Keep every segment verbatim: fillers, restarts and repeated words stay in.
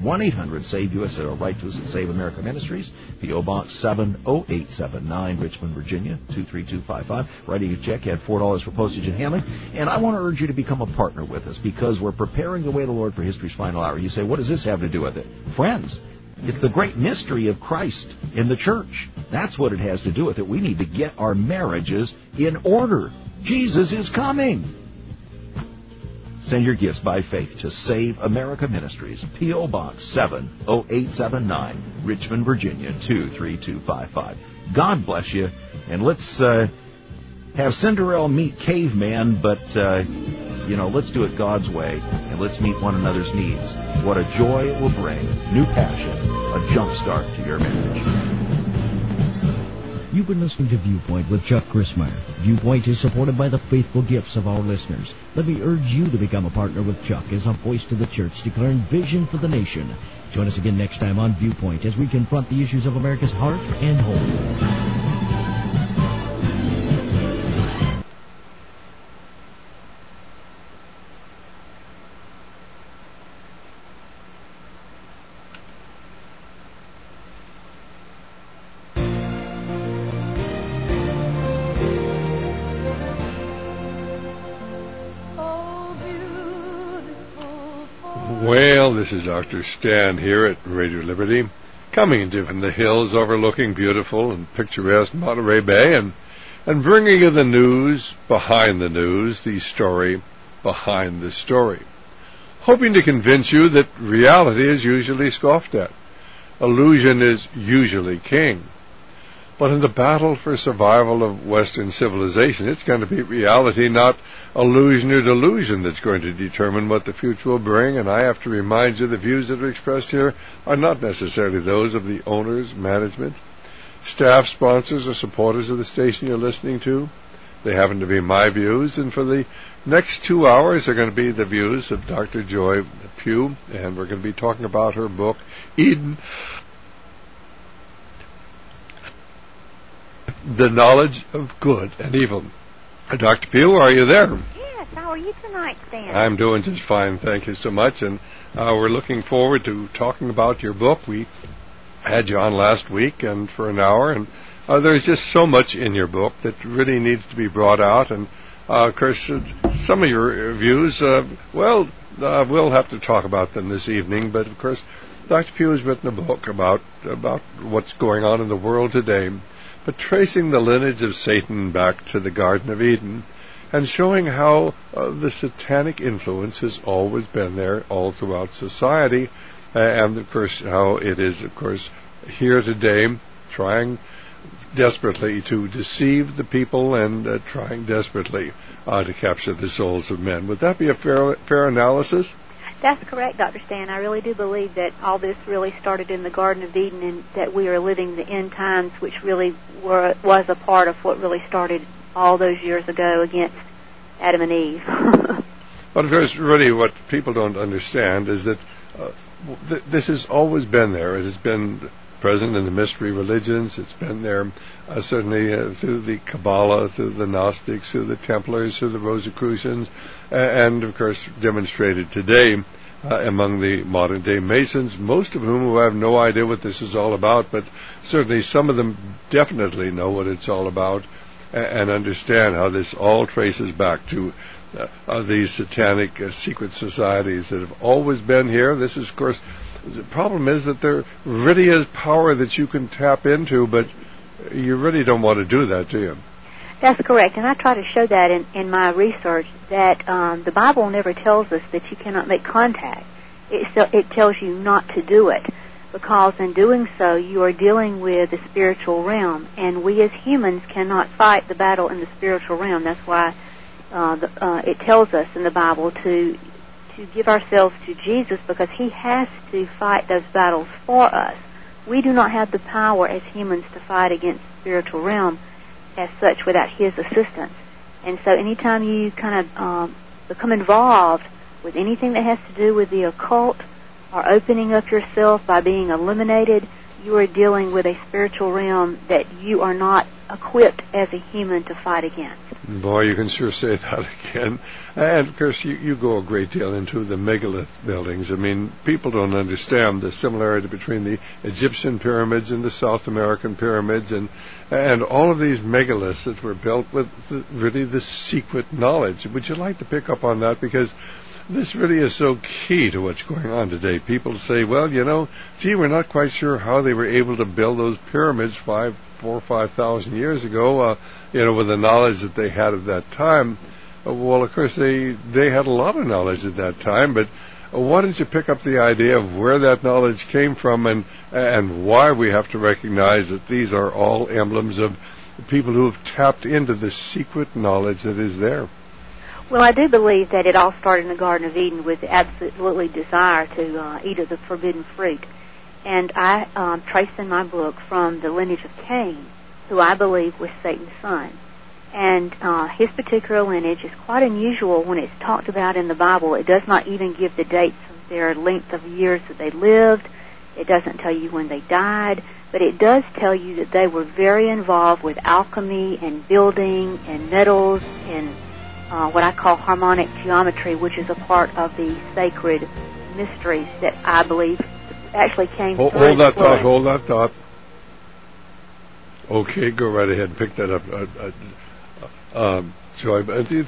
one eight hundred save U S A, or write to us at Save America Ministries, P O. Box seven oh eight seven nine, Richmond, Virginia, two three two five five. Writing a check, add four dollars for postage and handling. And I want to urge you to become a partner with us, because we're preparing the way of the Lord for history's final hour. You say, what does this have to do with it? Friends, it's the great mystery of Christ in the church. That's what it has to do with it. We need to get our marriages in order. Jesus is coming. Send your gifts by faith to Save America Ministries, P O. Box seven oh eight seven nine, Richmond, Virginia, two three two five five. God bless you, and let's uh, have Cinderella meet Caveman, but, uh, you know, let's do it God's way, and let's meet one another's needs. What a joy it will bring. New passion, a jump start to your marriage. You've been listening to Viewpoint with Chuck Crismier. Viewpoint is supported by the faithful gifts of our listeners. Let me urge you to become a partner with Chuck as a voice to the church declaring vision for the nation. Join us again next time on Viewpoint as we confront the issues of America's heart and home. Well, this is Doctor Stan here at Radio Liberty, coming to you from the hills overlooking beautiful and picturesque Monterey Bay, and, and bringing you the news behind the news, the story behind the story, hoping to convince you that reality is usually scoffed at. Illusion is usually king. But in the battle for survival of Western civilization, it's going to be reality, not illusion or delusion, that's going to determine what the future will bring. And I have to remind you, the views that are expressed here are not necessarily those of the owners, management, staff, sponsors, or supporters of the station you're listening to. They happen to be my views, and for the next two hours are going to be the views of Doctor Joy Pugh, and we're going to be talking about her book, Eden, The Knowledge of Good and Evil. Doctor Pugh, are you there? Yes, how are you tonight, Stan? I'm doing just fine, thank you so much, and uh, we're looking forward to talking about your book. We had you on last week and for an hour, and uh, there's just so much in your book that really needs to be brought out, and uh, of course, uh, some of your views, uh, well, uh, we'll have to talk about them this evening, but of course, Doctor Pugh has written a book about, about what's going on in the world today, but tracing the lineage of Satan back to the Garden of Eden and showing how uh, the satanic influence has always been there all throughout society, uh, and of course how it is, of course, here today, trying desperately to deceive the people and uh, trying desperately uh, to capture the souls of men. Would that be a fair, fair analysis? That's correct, Doctor Stan. I really do believe that all this really started in the Garden of Eden, and that we are living the end times, which really were, was a part of what really started all those years ago against Adam and Eve. But of course, really what people don't understand is that uh, th- this has always been there. It has been present in the mystery religions. It's been there uh, certainly uh, through the Kabbalah, through the Gnostics, through the Templars, through the Rosicrucians, uh, and of course demonstrated today uh, among the modern day Masons, most of whom who have no idea what this is all about, but certainly some of them definitely know what it's all about uh, and understand how this all traces back to uh, uh, these satanic uh, secret societies that have always been here. This is, of course, the problem is that there really is power that you can tap into, but you really don't want to do that, do you? That's correct, and I try to show that in, in my research, that um, the Bible never tells us that you cannot make contact. It, so, it tells you not to do it, because in doing so, you are dealing with the spiritual realm, and we as humans cannot fight the battle in the spiritual realm. That's why uh, the, uh, it tells us in the Bible to to give ourselves to Jesus, because he has to fight those battles for us. We do not have the power as humans to fight against the spiritual realm as such without his assistance. And so anytime you kind of um, become involved with anything that has to do with the occult or opening up yourself by being illuminated, you are dealing with a spiritual realm that you are not equipped as a human to fight against. Boy, you can sure say that again. And, of course, you, you go a great deal into the megalith buildings. I mean, people don't understand the similarity between the Egyptian pyramids and the South American pyramids and and all of these megaliths that were built with the, really the secret knowledge. Would you like to pick up on that? Because this really is so key to what's going on today. People say, well, you know, gee, we're not quite sure how they were able to build those pyramids five, four or five thousand years ago, uh, you know, with the knowledge that they had at that time. Uh, well, of course, they, they had a lot of knowledge at that time, but uh, why don't you pick up the idea of where that knowledge came from and, and why we have to recognize that these are all emblems of people who have tapped into the secret knowledge that is there? Well, I do believe that it all started in the Garden of Eden with the absolutely desire to uh, eat of the forbidden fruit. And I um, trace in my book from the lineage of Cain, who I believe was Satan's son. And uh, his particular lineage is quite unusual when it's talked about in the Bible. It does not even give the dates of their length of years that they lived. It doesn't tell you when they died. But it does tell you that they were very involved with alchemy and building and metals and Uh, what I call harmonic geometry, which is a part of the sacred mysteries that I believe actually came hold, through. Hold that thought, hold that thought. Okay, go right ahead and pick that up. Uh, uh, um, Joy,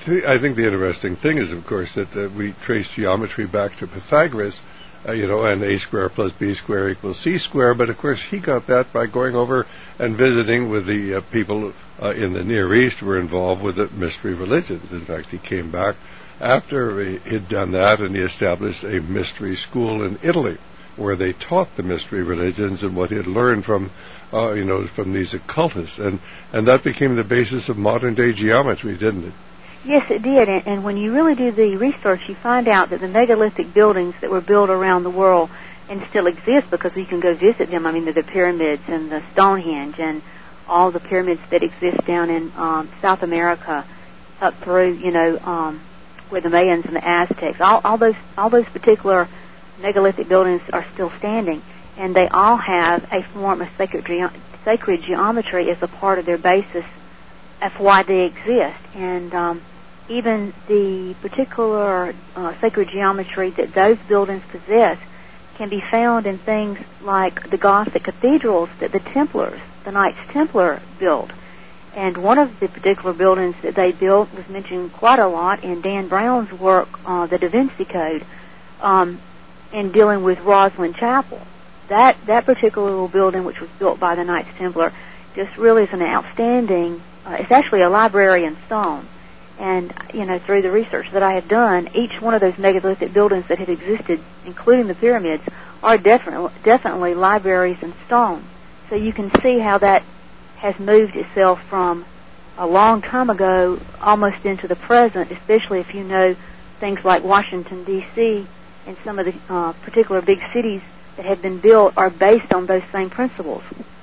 I think the interesting thing is, of course, that uh, we trace geometry back to Pythagoras, uh, you know, and a square plus b square equals c square, but of course he got that by going over and visiting with the uh, people uh, in the Near East who were involved with the mystery religions. In fact, he came back after he'd done that and he established a mystery school in Italy where they taught the mystery religions and what he had learned from, uh, you know, from these occultists. And, and that became the basis of modern-day geometry, didn't it? Yes, it did. And, and when you really do the research, you find out that the megalithic buildings that were built around the world and still exist because you can go visit them. I mean, the pyramids and the Stonehenge and all the pyramids that exist down in um, South America up through, you know, um, where the Mayans and the Aztecs, all, all those all those particular megalithic buildings are still standing, and they all have a form of sacred, ge- sacred geometry as a part of their basis of why they exist. And um, even the particular uh, sacred geometry that those buildings possess can be found in things like the Gothic cathedrals that the Templars, the Knights Templar, built. And one of the particular buildings that they built was mentioned quite a lot in Dan Brown's work, uh, the Da Vinci Code, um, in dealing with Rosslyn Chapel. That that particular little building, which was built by the Knights Templar, just really is an outstanding, uh, it's actually a library in stone. And, you know, through the research that I had done, each one of those megalithic buildings that had existed, including the pyramids, are definitely, definitely libraries in stone. So you can see how that has moved itself from a long time ago almost into the present, especially if you know things like Washington, D C, and some of the uh, particular big cities that have been built are based on those same principles.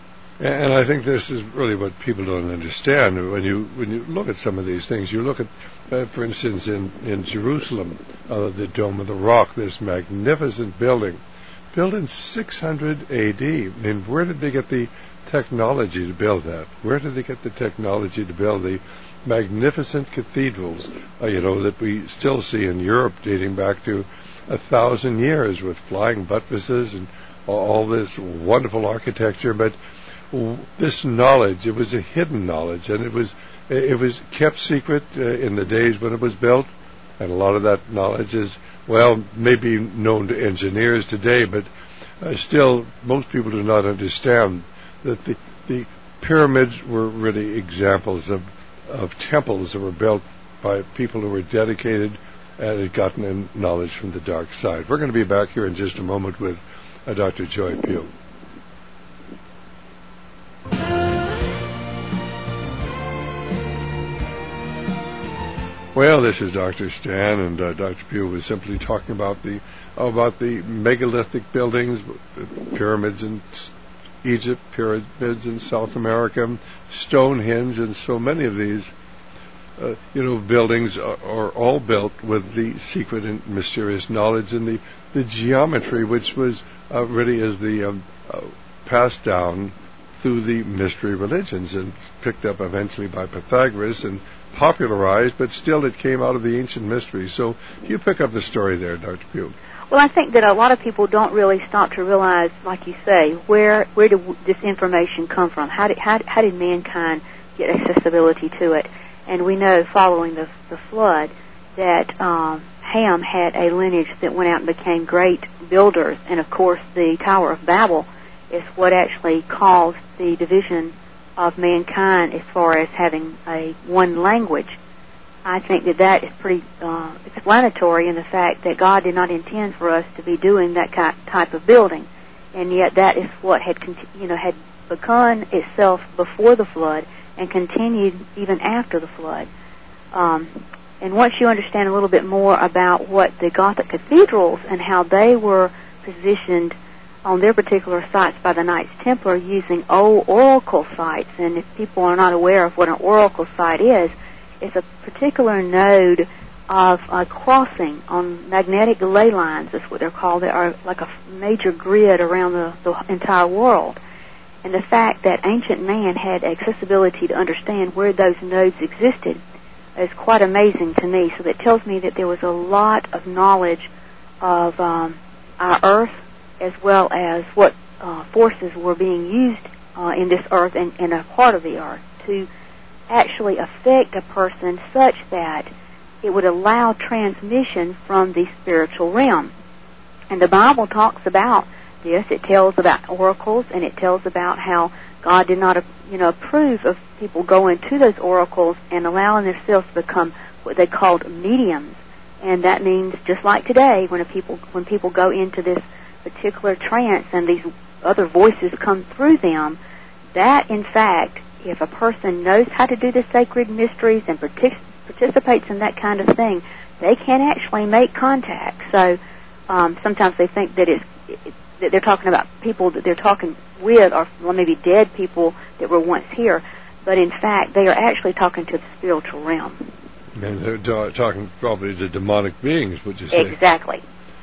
And I think this is really what people don't understand. When you when you look at some of these things, you look at, uh, for instance, in, in Jerusalem, uh, the Dome of the Rock, this magnificent building, built in six hundred A D. I mean, where did they get the technology to build that? Where did they get the technology to build the magnificent cathedrals, uh, you know, that we still see in Europe dating back to a thousand years with flying buttresses and all this wonderful architecture? But this knowledge, it was a hidden knowledge, and it was it was kept secret uh, in the days when it was built, and a lot of that knowledge is, well, maybe known to engineers today, but uh, still most people do not understand that the the pyramids were really examples of of temples that were built by people who were dedicated and had gotten in knowledge from the dark side. We're going to be back here in just a moment with uh, Doctor Joy Pugh. Well, this is Doctor Stan, and uh, Doctor Pugh was simply talking about the about the megalithic buildings, pyramids in Egypt, pyramids in South America, Stonehenge, and so many of these, uh, you know, buildings are, are all built with the secret and mysterious knowledge and the, the geometry, which was uh, really is the um, uh, passed down through the mystery religions and picked up eventually by Pythagoras and popularized, but still it came out of the ancient mysteries. So you pick up the story there, Doctor Pugh. Well, I think that a lot of people don't really stop to realize, like you say, where where did this information come from? How did how, how did mankind get accessibility to it? And we know, following the the flood, that um, Ham had a lineage that went out and became great builders, and of course, the Tower of Babel is what actually caused the division of mankind as far as having a one language. I think that that is pretty uh, explanatory in the fact that God did not intend for us to be doing that type of building, and yet that is what had you know had begun itself before the flood and continued even after the flood. Um, and once you understand a little bit more about what the Gothic cathedrals and how they were positioned on their particular sites by the Knights Templar using old oracle sites, and if people are not aware of what an oracle site is, it's a particular node of a crossing on magnetic ley lines, is what they're called. They are like a major grid around the, the entire world. And the fact that ancient man had accessibility to understand where those nodes existed is quite amazing to me. So that tells me that there was a lot of knowledge of um, our Earth, as well as what uh, forces were being used uh, in this Earth and, and a part of the Earth to actually affect a person such that it would allow transmission from the spiritual realm. And the Bible talks about this. It tells about oracles, and it tells about how God did not, you know, approve of people going to those oracles and allowing themselves to become what they called mediums. And that means, just like today, when a people when people go into this particular trance and these other voices come through them, that in fact, if a person knows how to do the sacred mysteries and partic- participates in that kind of thing, they can actually make contact. So um, sometimes they think that it's it, that they're talking about people that they're talking with, or well, maybe dead people that were once here, but in fact they are actually talking to the spiritual realm. And they're do- talking probably to demonic beings, would you say? Exactly.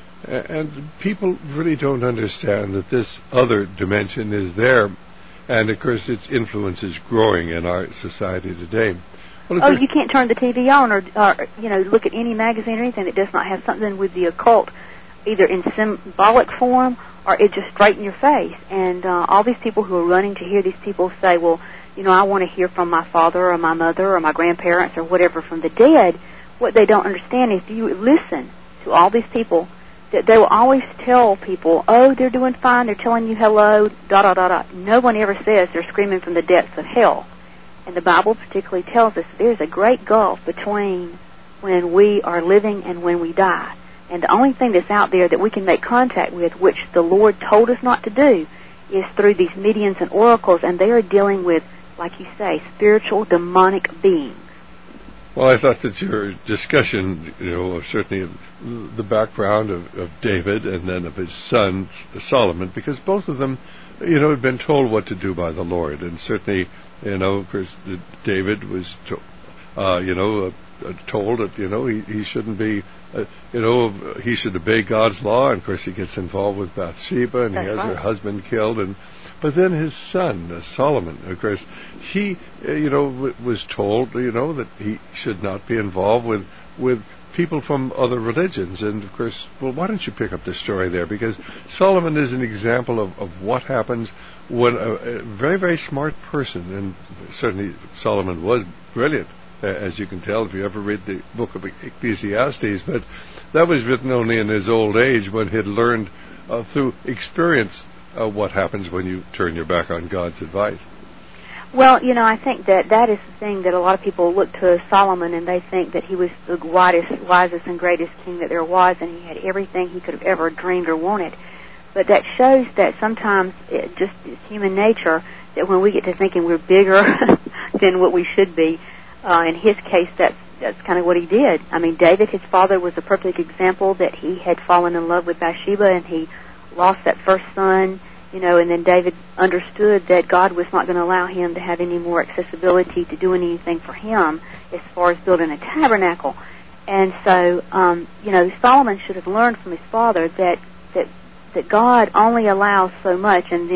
And people really don't understand that this other dimension is there, and of course its influence is growing in our society today. Well, oh, you can't turn the T V on or, or, you know, look at any magazine or anything that does not have something with the occult, either in symbolic form or it just straight in your face. And uh, all these people who are running to hear these people say, well, you know, I want to hear from my father or my mother or my grandparents or whatever from the dead. What they don't understand is, if you listen to all these people, that they will always tell people, oh, they're doing fine, they're telling you hello, da da da da. No one ever says they're screaming from the depths of hell. And the Bible particularly tells us there's a great gulf between when we are living and when we die. And the only thing that's out there that we can make contact with, which the Lord told us not to do, is through these mediums and oracles, and they are dealing with, like you say, spiritual demonic beings. Well, I thought that your discussion, you know, of certainly the background of, of David and then of his son Solomon, because both of them, you know, had been told what to do by the Lord, and certainly, you know, of course, David was, to, uh, you know, uh, told that, you know, he, he shouldn't be, uh, you know, he should obey God's law, and of course he gets involved with Bathsheba, and That's he has right. her husband killed, and but then his son, uh, Solomon, of course, he, uh, you know, w- was told, you know, that he should not be involved with, with people from other religions. And, of course, well, why don't you pick up the story there? Because Solomon is an example of, of what happens when a, a very, very smart person, and certainly Solomon was brilliant, uh, as you can tell if you ever read the book of Ecclesiastes, but that was written only in his old age when he had learned uh, through experience Uh, what happens when you turn your back on God's advice. Well, you know, I think that that is the thing that a lot of people look to Solomon, and they think that he was the wisest, wisest and greatest king that there was, and he had everything he could have ever dreamed or wanted. But that shows that sometimes it just is human nature, that when we get to thinking we're bigger than what we should be, uh, in his case, that's that's kind of what he did. I mean, David, his father, was a perfect example that he had fallen in love with Bathsheba, and he lost that first son, you know, and then David understood that God was not going to allow him to have any more accessibility to doing anything for him as far as building a tabernacle. And so, um, you know, Solomon should have learned from his father that, that, that God only allows so much, and then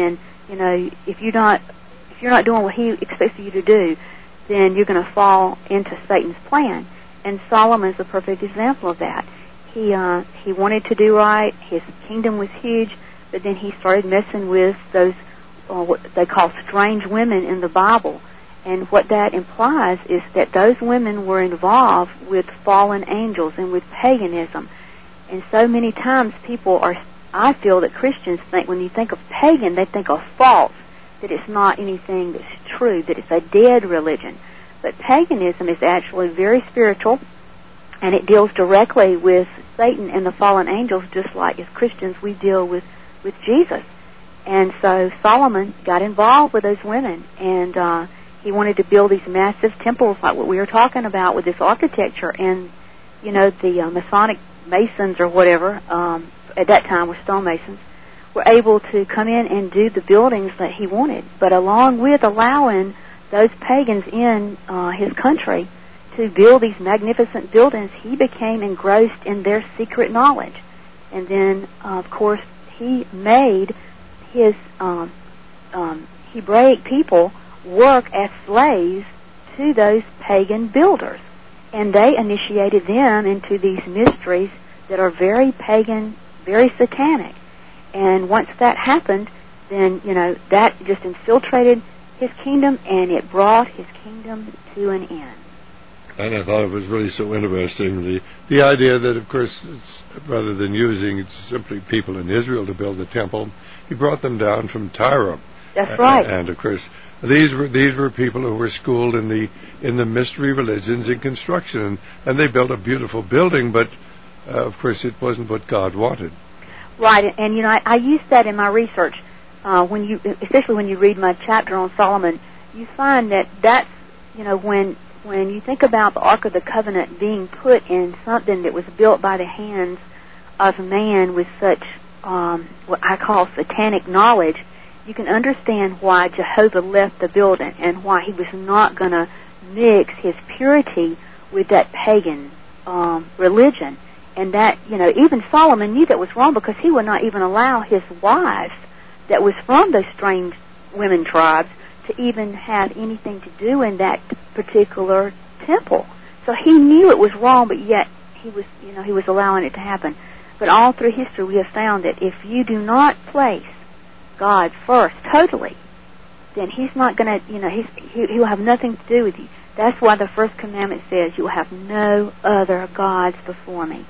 you know, if you're not if you're not doing what he expects you to do, then you're going to fall into Satan's plan. And Solomon's a perfect example of that. He uh, he wanted to do right. His kingdom was huge, but then he started messing with those uh, what they call strange women in the Bible. And what that implies is that those women were involved with fallen angels and with paganism. And so many times people are, I feel that Christians think, when you think of pagan, they think of false, that it's not anything that's true, that it's a dead religion. But paganism is actually very spiritual, and it deals directly with Satan and the fallen angels, just like as Christians we deal with, with Jesus. And so Solomon got involved with those women, and uh, he wanted to build these massive temples like what we were talking about with this architecture. And, you know, the uh, Masonic Masons or whatever, um, at that time were stonemasons, were able to come in and do the buildings that he wanted. But along with allowing those pagans in uh, his country to build these magnificent buildings, he became engrossed in their secret knowledge. And then, uh, of course, he made his um, um, Hebraic people work as slaves to those pagan builders. And they initiated them into these mysteries that are very pagan, very satanic. And once that happened, then, you know, that just infiltrated his kingdom, and it brought his kingdom to an end. And I thought it was really so interesting, the the idea that, of course, it's, rather than using simply people in Israel to build the temple, he brought them down from Tyre. That's right. And, and of course, these were these were people who were schooled in the in the mystery religions in construction, and, and they built a beautiful building, but uh, of course, it wasn't what God wanted. Right, and you know, I, I use that in my research. Uh, when you, especially when you read my chapter on Solomon, you find that that's, you know, when when you think about the Ark of the Covenant being put in something that was built by the hands of man with such um, what I call satanic knowledge, you can understand why Jehovah left the building and why he was not going to mix his purity with that pagan um, religion. And that, you know, even Solomon knew that was wrong, because he would not even allow his wives that was from those strange women tribes to even have anything to do in that particular temple. So he knew it was wrong, but yet he was, you know, he was allowing it to happen. But all through history we have found that if you do not place God first totally, then he's not going to, you know, he's, he, he will have nothing to do with you. That's why the first commandment says, you will have no other gods before me.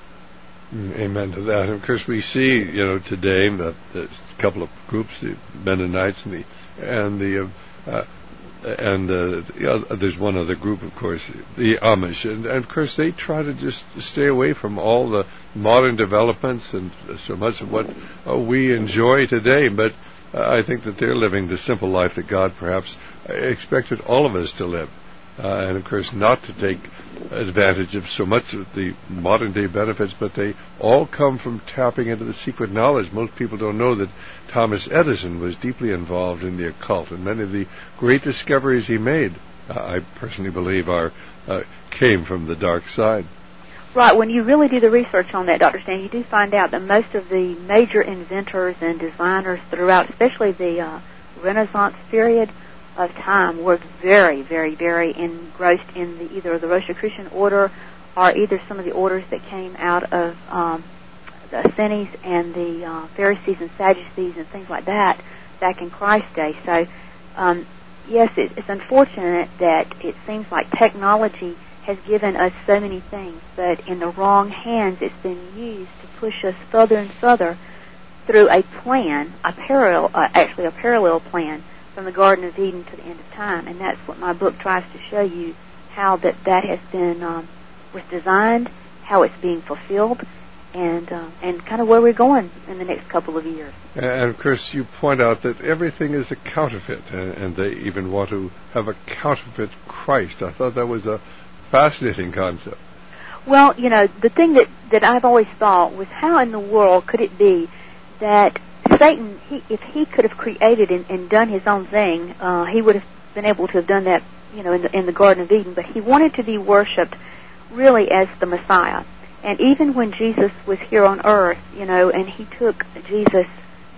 Amen to that. And of course, we see, you know, today that there's a couple of groups, the Mennonites and the and the uh, uh, and uh, the other, there's one other group, of course, the Amish, and, and of course they try to just stay away from all the modern developments and so much of what uh, we enjoy today. But uh, I think that they're living the simple life that God perhaps expected all of us to live. Uh, and, of course, not to take advantage of so much of the modern-day benefits, but they all come from tapping into the secret knowledge. Most people don't know that Thomas Edison was deeply involved in the occult, and many of the great discoveries he made, uh, I personally believe, are uh, came from the dark side. Right. When you really do the research on that, Doctor Stan, you do find out that most of the major inventors and designers throughout, especially the uh, Renaissance period of time, were very, very, very engrossed in the, either the Rosicrucian order or either some of the orders that came out of um, the Essenes and the uh, Pharisees and Sadducees and things like that back in Christ's day. So, um, yes, it, it's unfortunate that it seems like technology has given us so many things, but in the wrong hands it's been used to push us further and further through a plan, a parallel, uh, actually a parallel plan, from the Garden of Eden to the end of time. And that's what my book tries to show you, how that that has been um, was designed, how it's being fulfilled, and uh, and kind of where we're going in the next couple of years. And of course, you point out that everything is a counterfeit, and, and they even want to have a counterfeit Christ. I thought that was a fascinating concept. Well, you know, the thing that that I've always thought was, how in the world could it be that Satan, he, if he could have created and, and done his own thing, uh, he would have been able to have done that, you know, in the, in the Garden of Eden. But he wanted to be worshipped really as the Messiah. And even when Jesus was here on earth, you know, and he took Jesus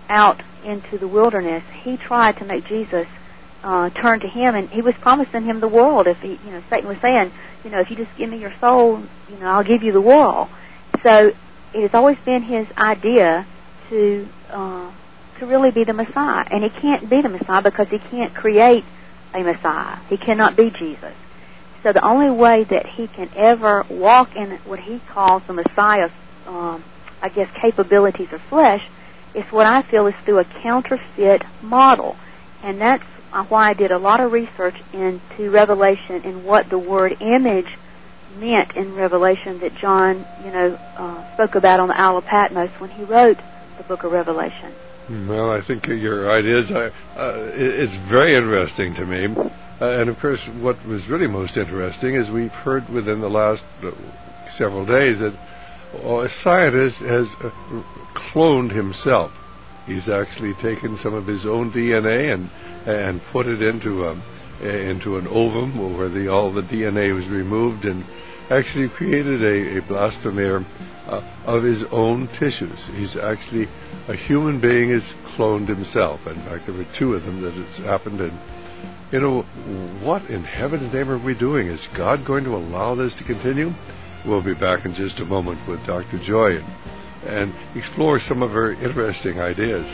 out into the wilderness, he tried to make Jesus uh, turn to him, and he was promising him the world. If he, you know, Satan was saying, you know, if you just give me your soul, you know, I'll give you the world. So it has always been his idea to uh, to really be the Messiah, and he can't be the Messiah because he can't create a Messiah. He cannot be Jesus. So the only way that he can ever walk in what he calls the Messiah's, um, I guess, capabilities of flesh is what I feel is through a counterfeit model. And that's why I did a lot of research into Revelation and what the word image meant in Revelation that John, you know, uh, spoke about on the Isle of Patmos when he wrote the book of Revelation. Well, I think your ideas are, uh, it's very interesting to me. Uh, and, of course, what was really most interesting is we've heard within the last uh, several days that uh, a scientist has uh, cloned himself. He's actually taken some of his own D N A and and put it into a, into an ovum where the, all the D N A was removed and actually created a, a blastomere uh, of his own tissues. He's actually, a human being has cloned himself. In fact, there were two of them that it's happened in. You know, what in heaven's name are we doing? Is God going to allow this to continue? We'll be back in just a moment with Doctor Joy and, and explore some of her interesting ideas.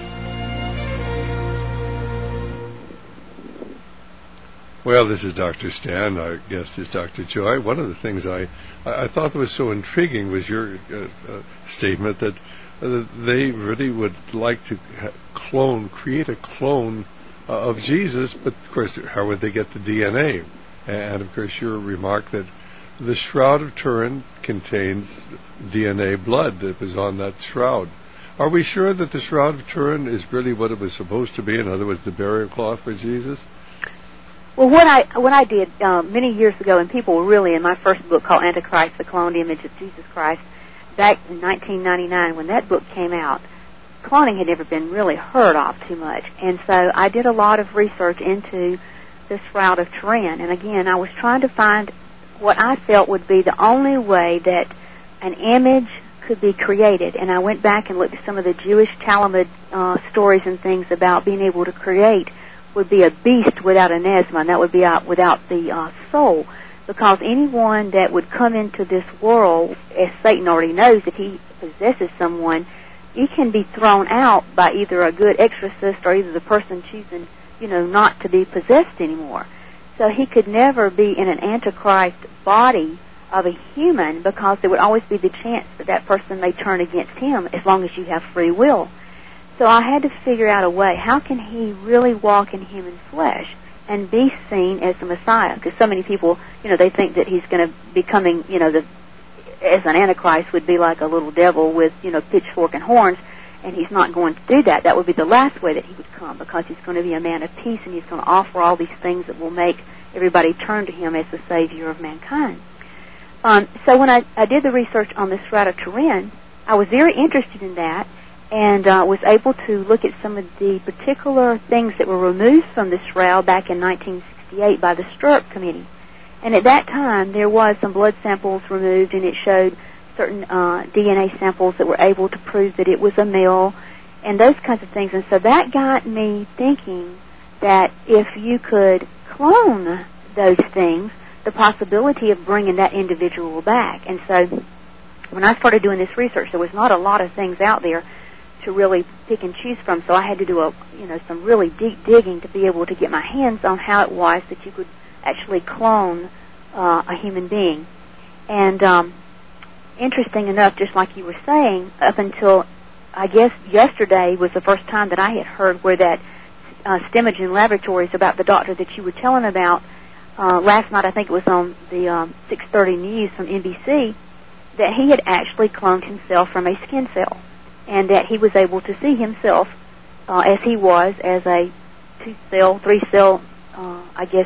Well, this is Doctor Stan. Our guest is Doctor Joy. One of the things I, I thought that was so intriguing was your uh, uh, statement that uh, they really would like to ha- clone, create a clone uh, of Jesus, but of course, how would they get the D N A? And of course, your remark that the Shroud of Turin contains D N A blood that was on that shroud. Are we sure that the Shroud of Turin is really what it was supposed to be? In other words, the burial cloth for Jesus? Well, what I what I did uh, many years ago, and people were really in my first book called Antichrist, the Cloned Image of Jesus Christ, back in nineteen ninety-nine when that book came out, cloning had never been really heard of too much. And so I did a lot of research into the Shroud of Turin. And again, I was trying to find what I felt would be the only way that an image could be created. And I went back and looked at some of the Jewish Talmud uh, stories and things about being able to create would be a beast without a nesma, and that would be out without the uh, soul. Because anyone that would come into this world, as Satan already knows, if he possesses someone, he can be thrown out by either a good exorcist or either the person choosing, you know, not to be possessed anymore. So he could never be in an Antichrist body of a human because there would always be the chance that that person may turn against him as long as you have free will. So I had to figure out a way. How can he really walk in human flesh and be seen as the Messiah? Because so many people, you know, they think that he's going to be coming, you know, the, as an Antichrist would be like a little devil with, you know, pitchfork and horns, and he's not going to do that. That would be the last way that he would come, because he's going to be a man of peace, and he's going to offer all these things that will make everybody turn to him as the Savior of mankind. Um, so when I, I did the research on the Shroud of Turin, I was very interested in that, and uh, was able to look at some of the particular things that were removed from the shroud back in nineteen sixty-eight by the Stirrup Committee. And at that time, there was some blood samples removed, and it showed certain uh, D N A samples that were able to prove that it was a male, and those kinds of things. And so that got me thinking that if you could clone those things, the possibility of bringing that individual back. And so when I started doing this research, there was not a lot of things out there to really pick and choose from, so I had to do a, you know, some really deep digging to be able to get my hands on how it was that you could actually clone uh, a human being. And um, interesting enough, just like you were saying, up until I guess yesterday was the first time that I had heard where that uh, Stemogen Laboratories, about the doctor that you were telling about uh, last night. I think it was on the um, six thirty News from N B C, that he had actually cloned himself from a skin cell, and that he was able to see himself uh, as he was, as a two-cell, three-cell, uh, I guess,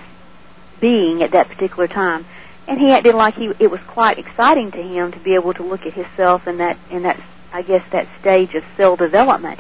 being at that particular time. And he acted like he, it was quite exciting to him to be able to look at himself in that, in that, I guess, that stage of cell development.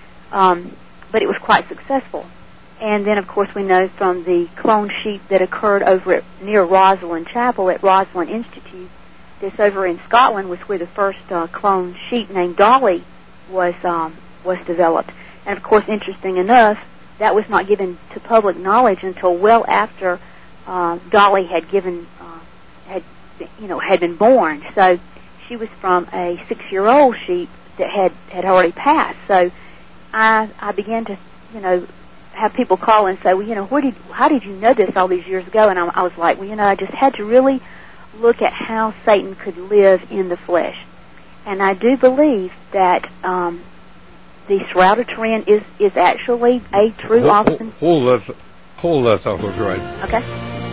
Um, but it was quite successful. And then, of course, we know from the clone sheep that occurred over at, near Rosalind Chapel at Rosalind Institute, this over in Scotland was where the first uh, clone sheep named Dolly was um, was developed. And, of course, interesting enough, that was not given to public knowledge until well after uh, Dolly had given, uh, had, you know, had been born. So she was from a six-year-old sheep that had, had already passed. So I I began to, you know, have people call and say, well, you know, where did, how did you know this all these years ago? And I, I was like, well, you know, I just had to really look at how Satan could live in the flesh. And I do believe that um, the Srouter-Turin is, is actually a true hold, offspring. Hold that, hold that thought right. Okay.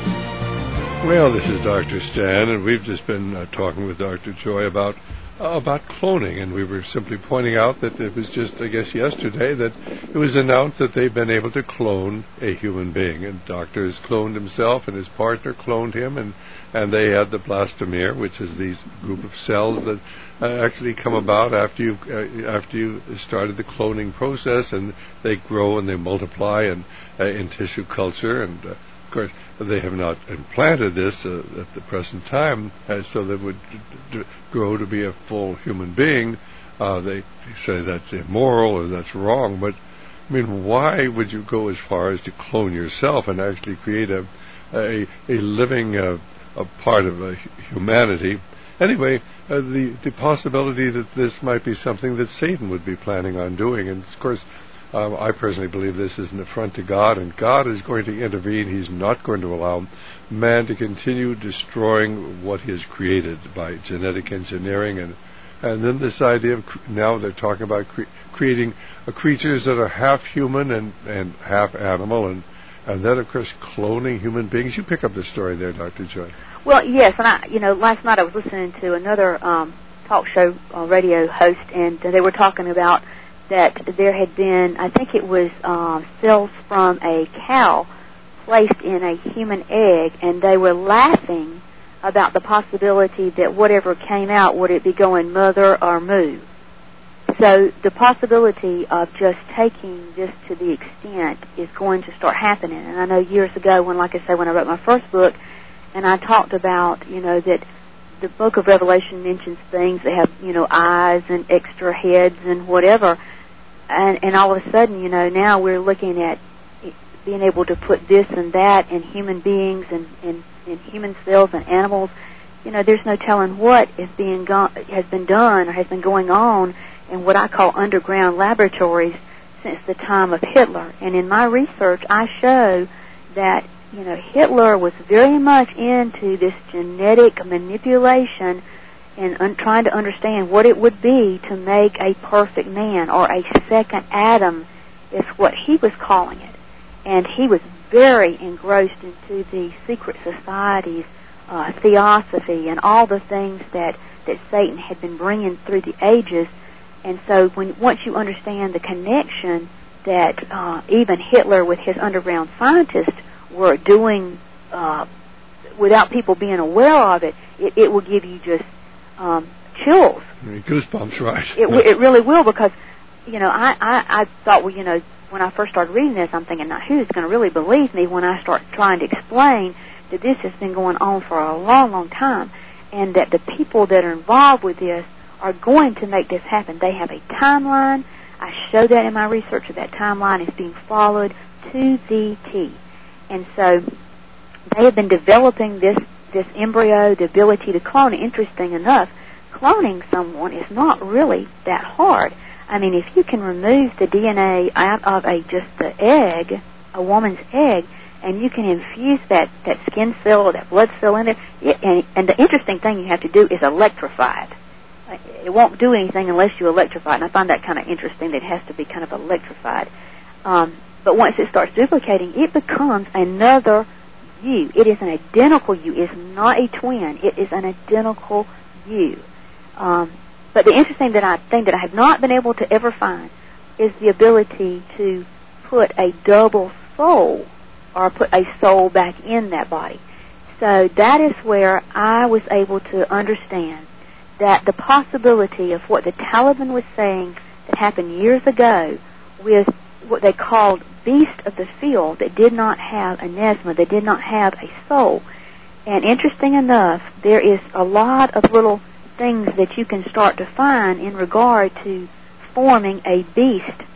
Well, this is Doctor Stan, and we've just been uh, talking with Doctor Joy about uh, about cloning, and we were simply pointing out that it was just, I guess, yesterday that it was announced that they've been able to clone a human being, and Doctor has cloned himself, and his partner cloned him, and, and they had the blastomere, which is these group of cells that uh, actually come about after you uh, after you started the cloning process, and they grow and they multiply and uh, in tissue culture, and uh, of course, they have not implanted this uh, at the present time, uh, so they would d- d- grow to be a full human being. Uh, they say that's immoral or that's wrong, but I mean, why would you go as far as to clone yourself and actually create a a, a living uh, a part of uh, humanity? Anyway, uh, the the possibility that this might be something that Satan would be planning on doing, and of course, Um, I personally believe this is an affront to God, and God is going to intervene. He's not going to allow man to continue destroying what he has created by genetic engineering. And and then this idea of, cre- now they're talking about cre- creating uh, creatures that are half human and, and half animal, and, and then, of course, cloning human beings. You pick up the story there, Doctor Joy. Well, yes, and I, you know, last night I was listening to another um, talk show uh, radio host, and uh, they were talking about that there had been, I think it was um, cells from a cow placed in a human egg, and they were laughing about the possibility that whatever came out, would it be going mother or moo? So the possibility of just taking this to the extent is going to start happening. And I know years ago when, like I say, when I wrote my first book, and I talked about, you know, that the book of Revelation mentions things that have, you know, eyes and extra heads and whatever. And, and all of a sudden, you know, now we're looking at being able to put this and that in human beings and in, in human cells and animals. You know, there's no telling what is being go- has been done or has been going on in what I call underground laboratories since the time of Hitler. And in my research, I show that, you know, Hitler was very much into this genetic manipulation and un- trying to understand what it would be to make a perfect man, or a second Adam is what he was calling it. And he was very engrossed into the secret societies, uh, theosophy, and all the things that, that Satan had been bringing through the ages. And so when once you understand the connection that uh, even Hitler with his underground scientists were doing uh, without people being aware of it, it, it will give you just Um, chills. Goosebumps, right? It, it really will, because, you know, I, I, I thought, well, you know, when I first started reading this, I'm thinking, now who's going to really believe me when I start trying to explain that this has been going on for a long, long time, and that the people that are involved with this are going to make this happen. They have a timeline. I show that in my research, that that timeline is being followed to the T. And so they have been developing this this embryo, the ability to clone. Interesting enough, cloning someone is not really that hard. I mean, if you can remove the D N A out of a just the egg, a woman's egg, and you can infuse that, that skin cell or that blood cell in it, it and, and the interesting thing you have to do is electrify it. It won't do anything unless you electrify it, and I find that kind of interesting that it has to be kind of electrified. Um, but once it starts duplicating, it becomes another you. It is an identical you. It's not a twin. It is an identical you. Um, but the interesting that I, thing that I have not been able to ever find is the ability to put a double soul, or put a soul back in that body. So that is where I was able to understand that the possibility of what the Taliban was saying that happened years ago with what they called beast of the field that did not have a nesma, that did not have a soul. And interesting enough, there is a lot of little things that you can start to find in regard to forming a beast.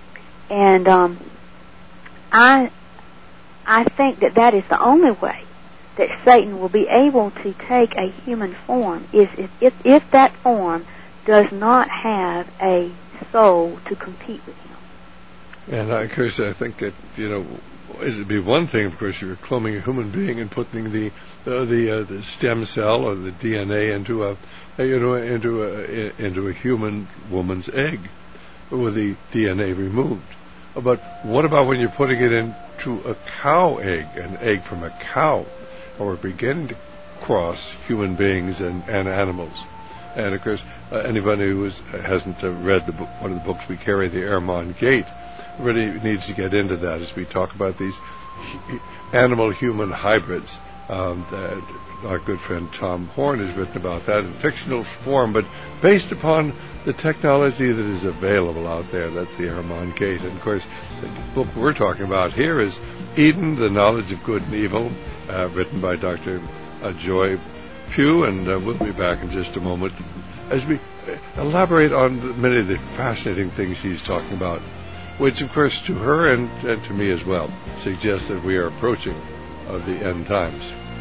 And um, I I think that that is the only way that Satan will be able to take a human form is if, if, if that form does not have a soul to compete with him. And of course, I think that, you know, it'd be one thing, of course, you're cloning a human being and putting the uh, the, uh, the stem cell or the D N A into a you know into a into a human woman's egg with the D N A removed. But what about when you're putting it into a cow egg, an egg from a cow? Or we're beginning to cross human beings and, and animals. And of course, uh, anybody who is, hasn't uh, read the book, one of the books we carry, the Eremon Gate, really needs to get into that as we talk about these animal-human hybrids. Um, that our good friend Tom Horn has written about that in fictional form, but based upon the technology that is available out there. That's the Eremon Gate. And of course, the book we're talking about here is Eden, the Knowledge of Good and Evil, uh, written by Doctor Uh, Joy Pugh, and uh, we'll be back in just a moment as we elaborate on many of the fascinating things he's talking about, which, of course, to her and, and to me as well, suggests that we are approaching uh, the end times.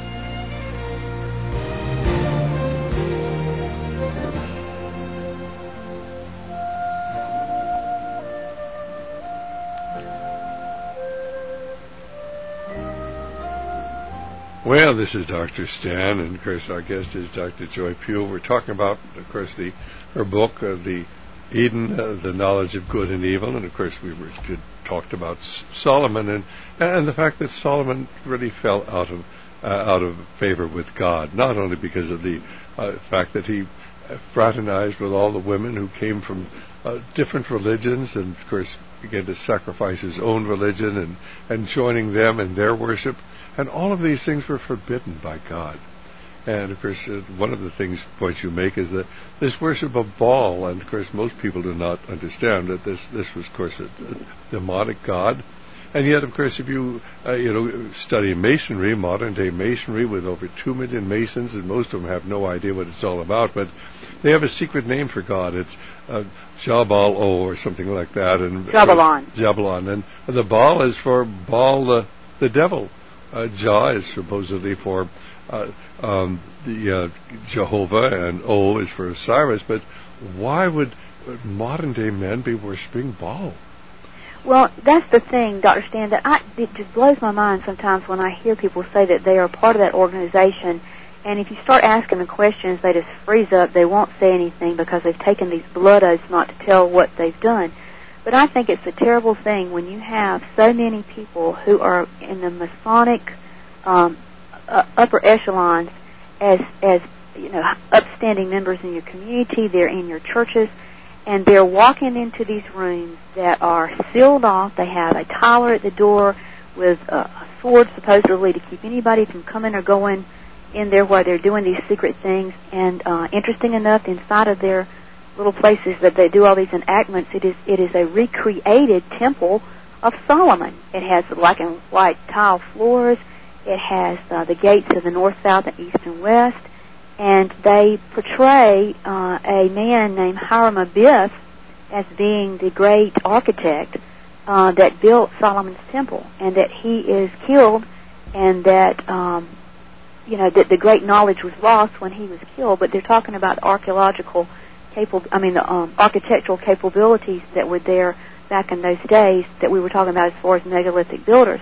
Well, this is Doctor Stan, and of course our guest is Doctor Joy Pugh. We're talking about, of course, the her book, uh, the Eden, uh, the Knowledge of Good and Evil, and of course we were did, talked about S- Solomon and and the fact that Solomon really fell out of uh, out of favor with God, not only because of the uh, fact that he fraternized with all the women who came from uh, different religions, and of course began to sacrifice his own religion and and joining them in their worship. And all of these things were forbidden by God. And, of course, uh, one of the things, points you make, is that this worship of Baal, and, of course, most people do not understand that this, this was, of course, a, a demonic god. And yet, of course, if you, uh, you know, study masonry, modern-day masonry, with over two million masons, and most of them have no idea what it's all about, but they have a secret name for God. It's uh, Jabal-O or something like that. And Jabalon. Uh, Jabalon. And the Baal is for Baal, the, the devil. Uh, Jah is supposedly for uh, um, the uh, Jehovah, and O is for Osiris. But why would modern-day men be worshiping Baal? Well, that's the thing, Doctor Stan, that I, it just blows my mind sometimes when I hear people say that they are part of that organization, and if you start asking the questions, they just freeze up. They won't say anything because they've taken these blood oaths not to tell what they've done. But I think it's a terrible thing when you have so many people who are in the Masonic um, uh, upper echelons as, as you know, upstanding members in your community. They're in your churches, and they're walking into these rooms that are sealed off. They have a collar at the door with a, a sword, supposedly, to keep anybody from coming or going in there while they're doing these secret things. And uh, interesting enough, inside of their little places that they do all these enactments, it is it is a recreated temple of Solomon. It has black and white tile floors. It has uh, the gates of the north, south, and east and west. And they portray uh, a man named Hiram Abiff as being the great architect uh, that built Solomon's temple, and that he is killed, and that um, you know that the great knowledge was lost when he was killed. But they're talking about archaeological Capable, I mean, the um, architectural capabilities that were there back in those days that we were talking about as far as megalithic builders.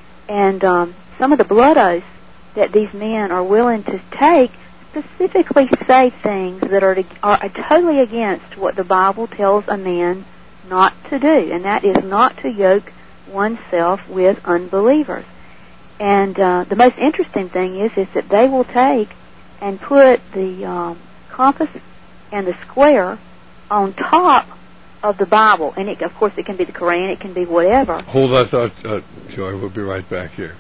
And um, some of the blood oaths that these men are willing to take specifically say things that are, to, are totally against what the Bible tells a man not to do, and that is not to yoke oneself with unbelievers. And uh, the most interesting thing is, is that they will take and put the um, compass and the square on top of the Bible. And, it, of course, it can be the Quran, it can be whatever. Hold that thought, uh, Joy. We'll be right back here.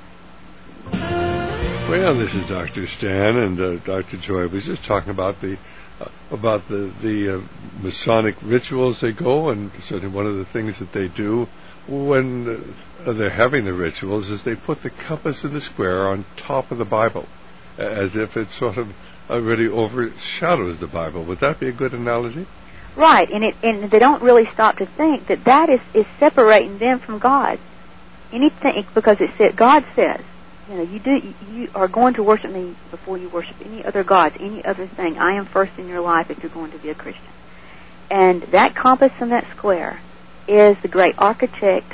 Well, this is Doctor Stan, and uh, Doctor Joy was just talking about the uh, about the, the uh, Masonic rituals they go, and certainly one of the things that they do when uh, they're having the rituals is they put the compass and the square on top of the Bible, as if it's sort of Uh, really overshadows the Bible. Would that be a good analogy? Right, and it and they don't really stop to think that that is, is separating them from God. Anything, because it said, God says, you know, you do you are going to worship me before you worship any other gods, any other thing. I am first in your life if you're going to be a Christian. And that compass and that square is the great architect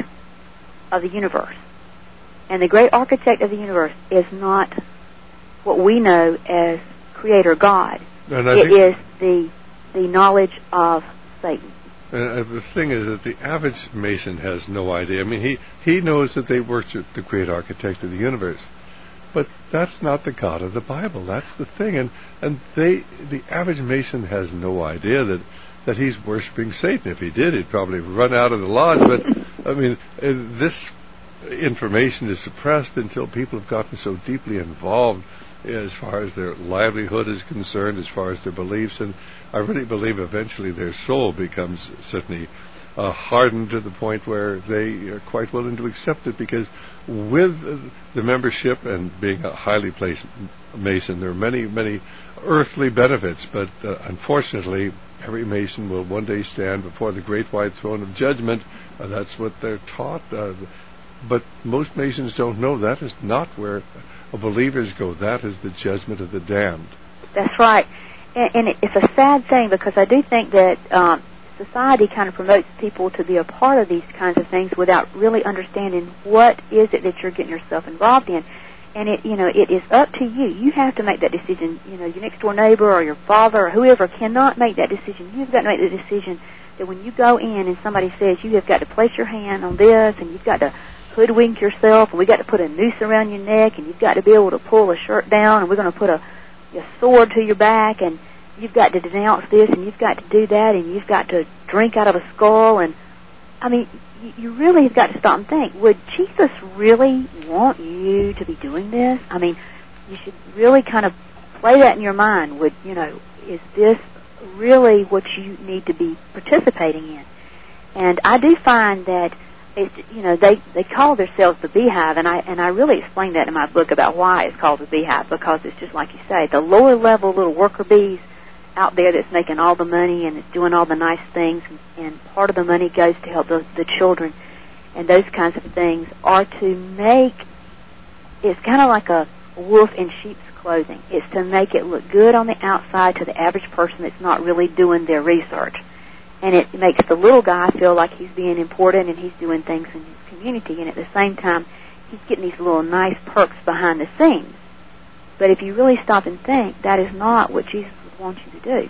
of the universe. And the great architect of the universe is not what we know as Creator God. It is the the knowledge of Satan. Uh, the thing is that the average Mason has no idea. I mean, he, he knows that they worship the great architect of the universe. But that's not the God of the Bible. That's the thing. And and they the average Mason has no idea that, that he's worshiping Satan. If he did, he'd probably run out of the lodge. But, I mean, uh, this information is suppressed until people have gotten so deeply involved as far as their livelihood is concerned, as far as their beliefs, and I really believe eventually their soul becomes certainly uh, hardened to the point where they are quite willing to accept it, because with uh, the membership and being a highly placed Mason, there are many, many earthly benefits, but uh, unfortunately every Mason will one day stand before the great white throne of judgment. Uh, that's what they're taught, uh, but most Masons don't know that is not where believers go. That is the judgment of the damned. That's right. And, and it's a sad thing, because I do think that um, society kind of promotes people to be a part of these kinds of things without really understanding what is it that you're getting yourself involved in. And it, you know, it is up to you. You have to make that decision. You know, your next door neighbor or your father or whoever cannot make that decision. You've got to make the decision that when you go in and somebody says you have got to place your hand on this and you've got to hoodwink yourself, and we got to put a noose around your neck, and you've got to be able to pull a shirt down, and we're going to put a, a sword to your back, and you've got to denounce this, and you've got to do that, and you've got to drink out of a skull, and I mean, you, you really have got to stop and think, would Jesus really want you to be doing this? I mean, you should really kind of play that in your mind. Would, you know, is this really what you need to be participating in? And I do find that It's, you know, they, they call themselves the Beehive, and I and I really explain that in my book about why it's called the Beehive, because it's just like you say, the lower level little worker bees out there that's making all the money and it's doing all the nice things, and, and part of the money goes to help the, the children and those kinds of things, are to make, it's kind of like a wolf in sheep's clothing. It's to make it look good on the outside to the average person that's not really doing their research. And it makes the little guy feel like he's being important and he's doing things in his community. And at the same time, he's getting these little nice perks behind the scenes. But if you really stop and think, that is not what Jesus would want you to do.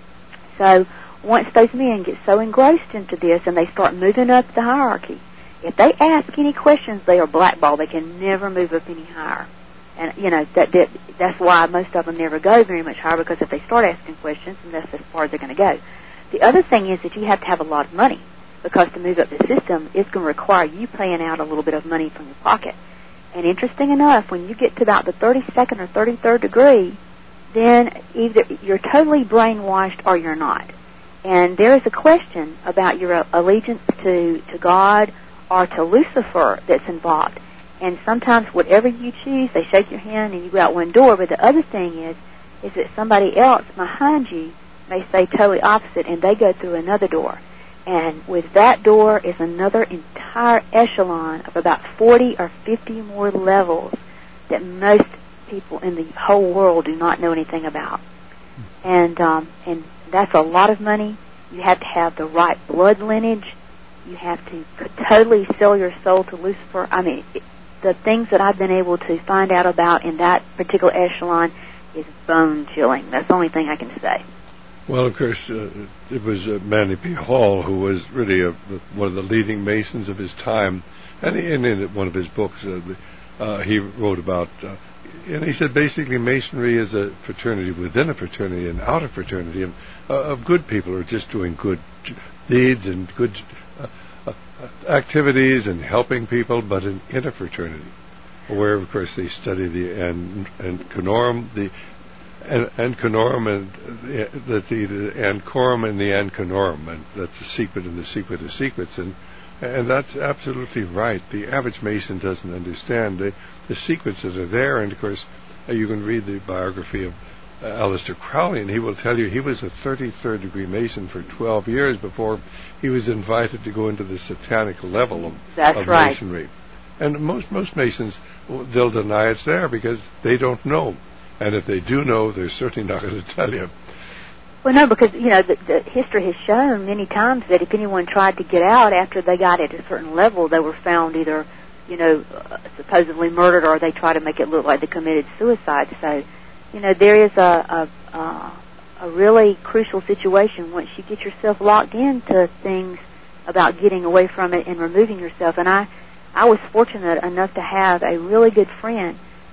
So once those men get so engrossed into this and they start moving up the hierarchy, if they ask any questions, they are blackballed. They can never move up any higher. And, you know, that, that that's why most of them never go very much higher, because if they start asking questions, then that's as far as they're going to go. The other thing is that you have to have a lot of money, because to move up the system, it's going to require you paying out a little bit of money from your pocket. And interesting enough, when you get to about the thirty-second or thirty-third degree, then either you're totally brainwashed or you're not. And there is a question about your allegiance to, to God or to Lucifer that's involved. And sometimes whatever you choose, they shake your hand and you go out one door. But the other thing is, is that somebody else behind you may say totally opposite, and they go through another door. And with that door is another entire echelon of about forty or fifty more levels that most people in the whole world do not know anything about. And um, and that's a lot of money. You have to have the right blood lineage. You have to totally sell your soul to Lucifer. I mean, it, the things that I've been able to find out about in that particular echelon is bone-chilling. That's the only thing I can say. Well, of course, uh, it was uh, Manly P. Hall who was really a, one of the leading Masons of his time, and, he, and in one of his books, uh, the, uh, he wrote about, uh, and he said basically Masonry is a fraternity within a fraternity and out of fraternity of, uh, of good people who are just doing good deeds and good uh, uh, activities and helping people, but in, in a fraternity, where, of course, they study the and and Canorum, the And Anconorum and the, the, the Ancorum and the Anconorum, and that's the secret and the secret of secrets, and and that's absolutely right. The average Mason doesn't understand the, the secrets that are there, and of course uh, you can read the biography of uh, Aleister Crowley, and he will tell you he was a thirty-third degree Mason for twelve years before he was invited to go into the satanic level of, That's of right. Masonry. And most most Masons, they'll deny it's there because they don't know. And if they do know, they're certainly not going to tell you. Well, no, because, you know, the, the history has shown many times that if anyone tried to get out after they got at a certain level, they were found either, you know, uh, supposedly murdered, or they try to make it look like they committed suicide. So, you know, there is a, a, a, a really crucial situation once you get yourself locked into things about getting away from it and removing yourself. And I, I was fortunate enough to have a really good friend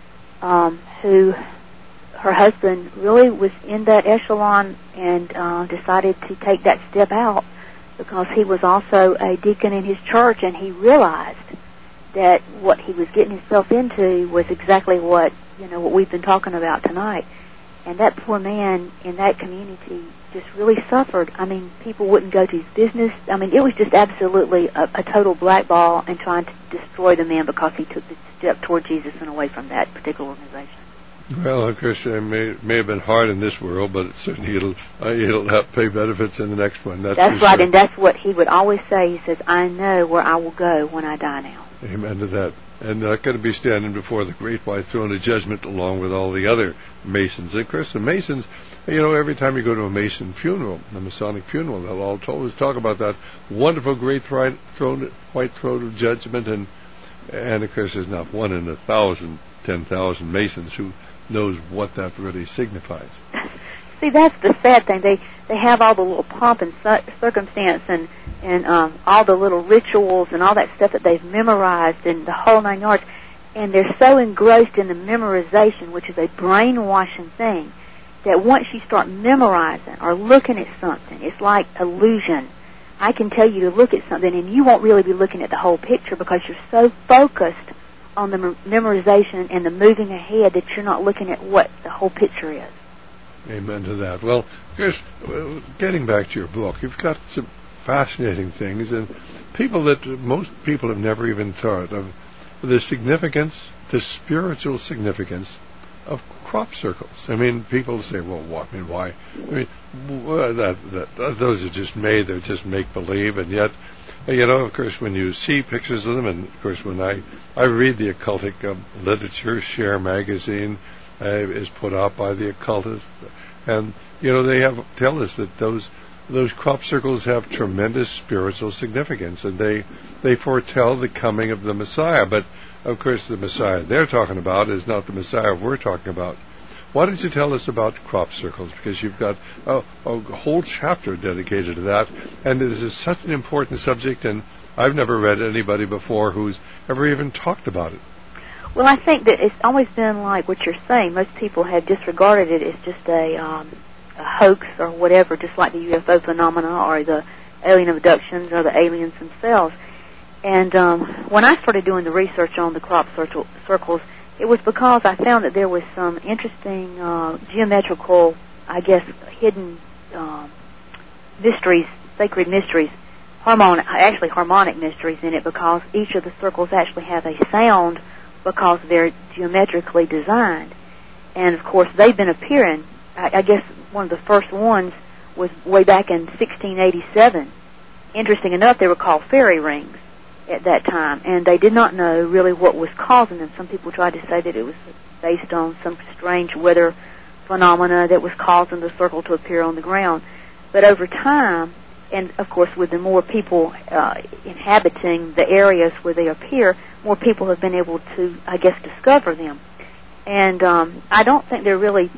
um, who... her husband really was in that echelon and uh, decided to take that step out because he was also a deacon in his church, and he realized that what he was getting himself into was exactly what, you know, what we've been talking about tonight. And that poor man in that community just really suffered. I mean, people wouldn't go to his business. I mean, it was just absolutely a, a total blackball and trying to destroy the man because he took the step toward Jesus and away from that particular organization. Well, of course, it may, may have been hard in this world, but certainly it'll uh, it'll have pay benefits in the next one. That's, that's right, sure. And that's what he would always say. He says, I know where I will go when I die now. Amen to that. And not going to be standing before the great white throne of judgment along with all the other Masons. And of course, the Masons, you know, every time you go to a Mason funeral, a Masonic funeral, they'll all always talk about that wonderful great throne, white throne of judgment. And, and of course, there's not one in a thousand, ten thousand Masons who knows what that really signifies. See, that's the sad thing. They they have all the little pomp and su- circumstance and and um, all the little rituals and all that stuff that they've memorized and the whole nine yards, and they're so engrossed in the memorization, which is a brainwashing thing, that once you start memorizing or looking at something, it's like illusion. I can tell you to look at something, and you won't really be looking at the whole picture because you're so focused on the memorization and the moving ahead that you're not looking at what the whole picture is. Amen to that. Well, Chris, getting back to your book, you've got some fascinating things, and people that most people have never even thought of, the significance, the spiritual significance of crop circles. I mean, people say, well, what? I mean, why? I mean, well, that, that, those are just made, they're just make-believe, and yet, you know, of course, when you see pictures of them, and of course, when I, I read the occultic uh, literature, Share magazine uh, is put out by the occultists, and you know, they have tell us that those those crop circles have tremendous spiritual significance, and they they foretell the coming of the Messiah. But of course, the Messiah they're talking about is not the Messiah we're talking about. Why don't you tell us about crop circles? Because you've got a, a whole chapter dedicated to that, and this is such an important subject, and I've never read anybody before who's ever even talked about it. Well, I think that it's always been like what you're saying. Most people have disregarded it as just a, um, a hoax or whatever, just like the U F O phenomena or the alien abductions or the aliens themselves. And um, when I started doing the research on the crop circle, circles, it was because I found that there was some interesting uh, geometrical, I guess, hidden uh, mysteries, sacred mysteries, harmonic, actually harmonic mysteries in it, because each of the circles actually have a sound because they're geometrically designed. And, of course, they've been appearing. I, I guess one of the first ones was way back in sixteen eighty-seven. Interesting enough, they were called fairy rings at that time, and they did not know really what was causing them. Some people tried to say that it was based on some strange weather phenomena that was causing the circle to appear on the ground. But over time, and of course with the more people uh, inhabiting the areas where they appear, more people have been able to, I guess, discover them. And um, I don't think they're really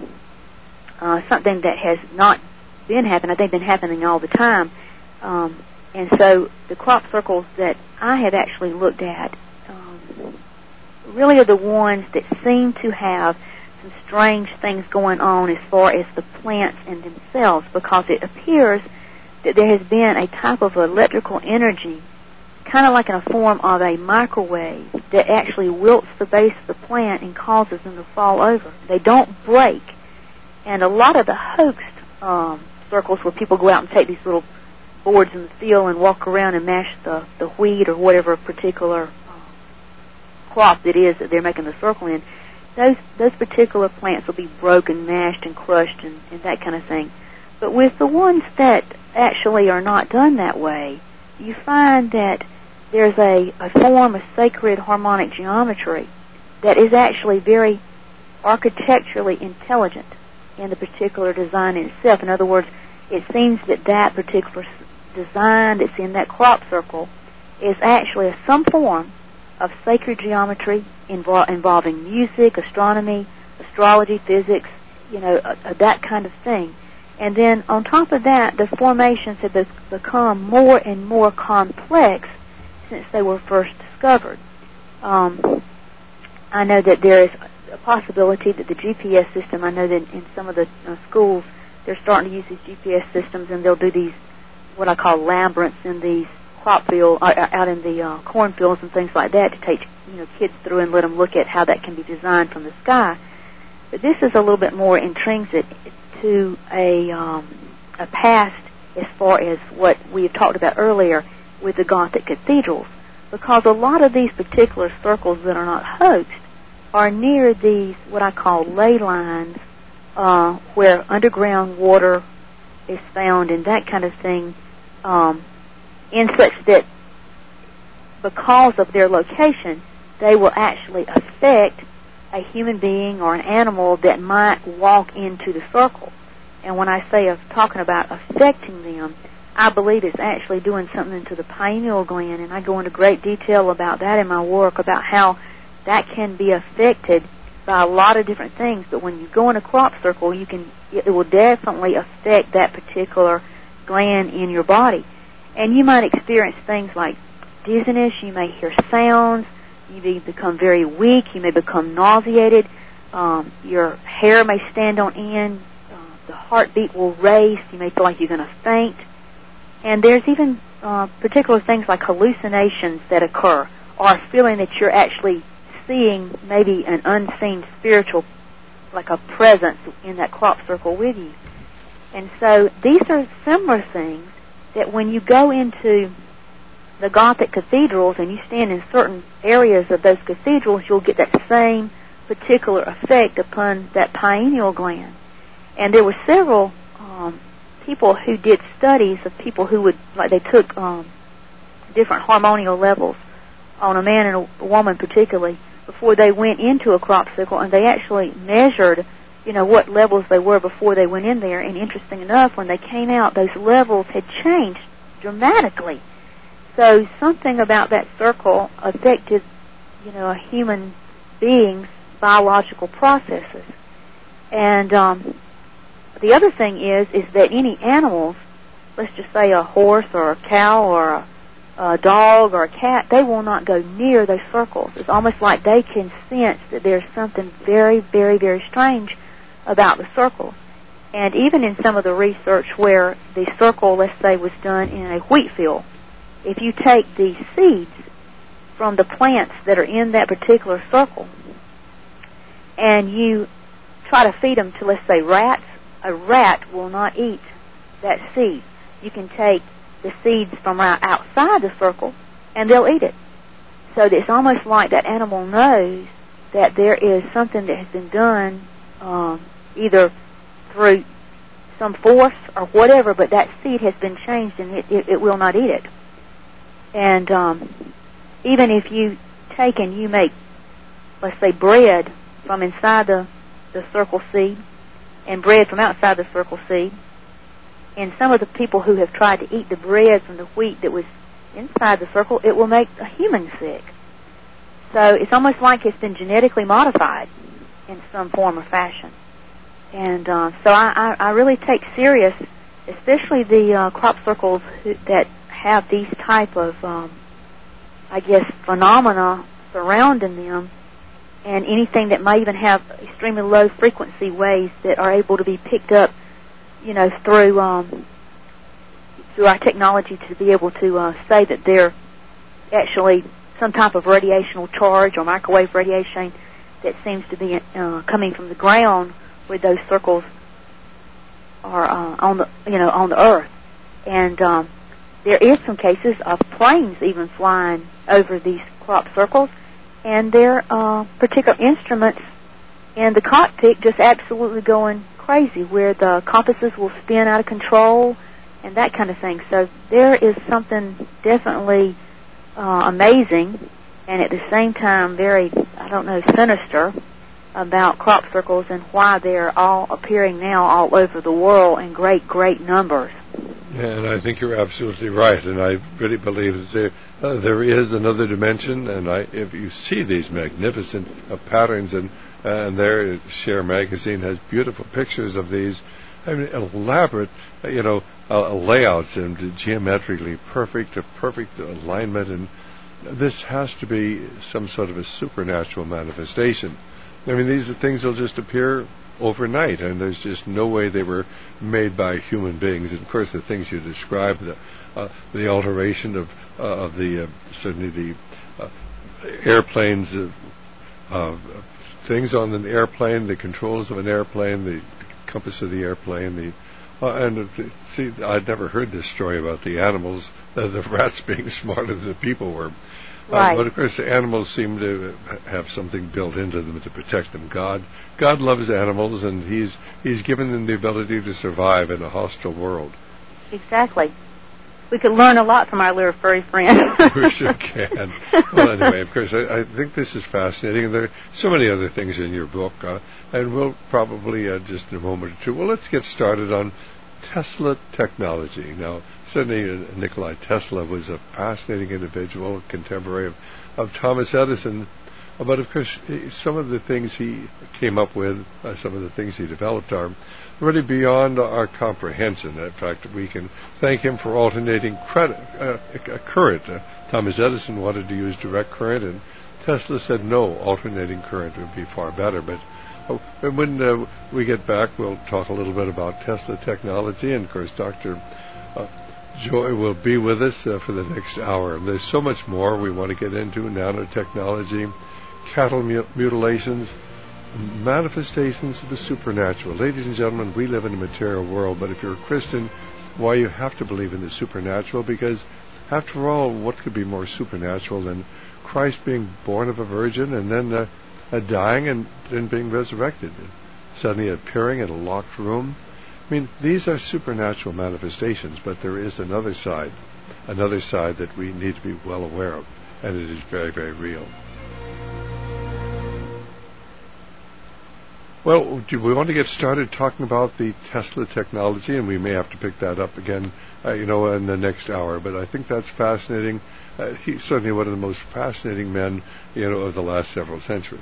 uh, something that has not been happening. I think they've been happening all the time. Um, And so the crop circles that I have actually looked at um, really are the ones that seem to have some strange things going on as far as the plants in themselves, because it appears that there has been a type of electrical energy, kind of like in a form of a microwave, that actually wilts the base of the plant and causes them to fall over. They don't break. And a lot of the hoaxed um, circles where people go out and take these little boards in the field and walk around and mash the, the wheat or whatever particular uh, crop it is that they're making the circle in, those those particular plants will be broken, mashed, and crushed, and, and that kind of thing. But with the ones that actually are not done that way, you find that there's a, a form of sacred harmonic geometry that is actually very architecturally intelligent in the particular design itself. In other words, it seems that that particular design that's in that crop circle is actually some form of sacred geometry invol- involving music, astronomy, astrology, physics, you know, uh, uh, that kind of thing. And then on top of that, the formations have be- become more and more complex since they were first discovered. Um, I know that there is a possibility that the G P S system, I know that in some of the uh, schools, they're starting to use these G P S systems, and they'll do these, what I call labyrinths in these crop field, uh, out in the uh, cornfields and things like that, to take, you know, kids through and let them look at how that can be designed from the sky. But this is a little bit more intrinsic to a um, a past as far as what we have talked about earlier with the Gothic cathedrals, because a lot of these particular circles that are not hoaxed are near these, what I call ley lines, uh, where underground water is found and that kind of thing, um, in such that because of their location, they will actually affect a human being or an animal that might walk into the circle. And when I say of talking about affecting them, I believe it's actually doing something to the pineal gland, and I go into great detail about that in my work, about how that can be affected by a lot of different things. But when you go in a crop circle, you can it will definitely affect that particular gland in your body. And you might experience things like dizziness, you may hear sounds, you may become very weak, you may become nauseated, um, your hair may stand on end, uh, the heartbeat will race, you may feel like you're going to faint. And there's even uh, particular things like hallucinations that occur, or a feeling that you're actually seeing maybe an unseen spiritual, like a presence in that crop circle with you. And so these are similar things that when you go into the Gothic cathedrals and you stand in certain areas of those cathedrals, you'll get that same particular effect upon that pineal gland. And there were several um, people who did studies of people who would, like they took um, different hormonal levels on a man and a woman particularly before they went into a crop circle, and they actually measured, you know, what levels they were before they went in there. And interesting enough, when they came out, those levels had changed dramatically. So something about that circle affected, you know, a human being's biological processes. And um, the other thing is, is that any animals, let's just say a horse or a cow or a, a dog or a cat, they will not go near those circles. It's almost like they can sense that there's something very, very, very strange about the circles. And even in some of the research where the circle, let's say, was done in a wheat field, if you take the seeds from the plants that are in that particular circle and you try to feed them to, let's say, rats, a rat will not eat that seed. You can take the seeds from right outside the circle and they'll eat it. So it's almost like that animal knows that there is something that has been done um, either through some force or whatever, but that seed has been changed and it, it, it will not eat it. And um, even if you take and you make, let's say, bread from inside the, the circle seed and bread from outside the circle seed, and some of the people who have tried to eat the bread from the wheat that was inside the circle, it will make a human sick. So it's almost like it's been genetically modified in some form or fashion. And uh, so I, I, I really take serious, especially the uh, crop circles who, that have these type of, um, I guess, phenomena surrounding them, and anything that might even have extremely low frequency waves that are able to be picked up, you know, through um, through our technology to be able to uh, say that they're actually some type of radiational charge or microwave radiation that seems to be uh, coming from the ground where those circles are uh, on the, you know, on the earth. And um, there is some cases of planes even flying over these crop circles, and their uh, particular instruments in the cockpit just absolutely going crazy, where the compasses will spin out of control and that kind of thing. So there is something definitely uh, amazing and at the same time very, I don't know, sinister about crop circles and why they're all appearing now all over the world in great, great numbers. And I think you're absolutely right, and I really believe that there, uh, there is another dimension, and I, if you see these magnificent uh, patterns, and, uh, and there, Share Magazine has beautiful pictures of these, I mean, elaborate, uh, you know, uh, layouts and geometrically perfect, a perfect alignment, and this has to be some sort of a supernatural manifestation. I mean, these are things that will just appear overnight, and there's just no way they were made by human beings. And of course, the things you described, the uh, the alteration of uh, of the uh, certainly the uh, airplanes, uh, uh, things on an airplane, the controls of an airplane, the compass of the airplane, the uh, and uh, see, I'd never heard this story about the animals, uh, the rats being smarter than the people were. Right. Uh, but of course, the animals seem to have something built into them to protect them. God, God loves animals, and He's He's given them the ability to survive in a hostile world. Exactly. We could learn a lot from our little furry friends. We sure can. Well, anyway, of course, I, I think this is fascinating, and there are so many other things in your book, uh, and we'll probably uh, just in a moment or two. Well, let's get started on Tesla technology. Now, certainly uh, Nikola Tesla was a fascinating individual, contemporary of, of Thomas Edison, uh, but of course some of the things he came up with, uh, some of the things he developed are really beyond our comprehension. In fact, we can thank him for alternating credit, uh, current. Uh, Thomas Edison wanted to use direct current, and Tesla said no, alternating current would be far better. But Oh, and when uh, we get back, we'll talk a little bit about Tesla technology, and of course, Doctor Uh, Joy will be with us uh, for the next hour. And there's so much more we want to get into: nanotechnology, cattle mut- mutilations, manifestations of the supernatural. Ladies and gentlemen, we live in a material world, but if you're a Christian, why you have to believe in the supernatural? Because, after all, what could be more supernatural than Christ being born of a virgin and then uh, uh, dying and then being resurrected, and suddenly appearing in a locked room? I mean, these are supernatural manifestations, but there is another side, another side that we need to be well aware of, and it is very, very real. Well, do we want to get started talking about the Tesla technology, and we may have to pick that up again, uh, you know, in the next hour, but I think that's fascinating. Uh, he's certainly one of the most fascinating men, you know, of the last several centuries.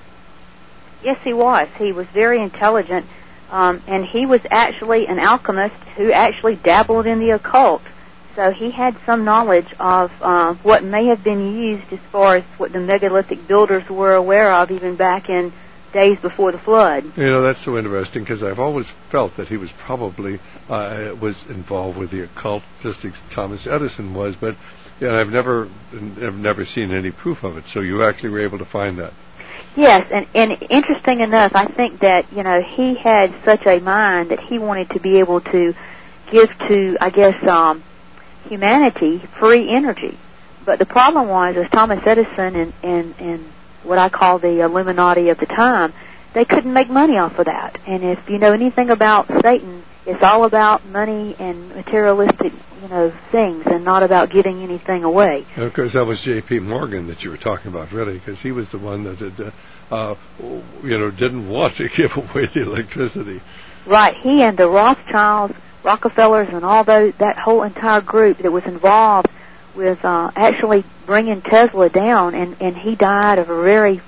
Yes, he was. He was very intelligent. Um, and he was actually an alchemist who actually dabbled in the occult. So he had some knowledge of uh, what may have been used as far as what the megalithic builders were aware of even back in days before the flood. You know, that's so interesting, because I've always felt that he was probably uh, was involved with the occult, just as Thomas Edison was, but yeah, I've never, I've never seen any proof of it. So you actually were able to find that. Yes, and, and interesting enough, I think that, you know, he had such a mind that he wanted to be able to give to, I guess, um, humanity free energy. But the problem was, as Thomas Edison and, and, and what I call the Illuminati of the time, they couldn't make money off of that. And if you know anything about Satan, it's all about money and materialistic, you know, things, and not about giving anything away. And of course, that was J P Morgan that you were talking about, really, because he was the one that, did, uh, uh, you know, didn't want to give away the electricity. Right. He and the Rothschilds, Rockefellers, and all those, that whole entire group that was involved with uh, actually bringing Tesla down, and, and he died of a very,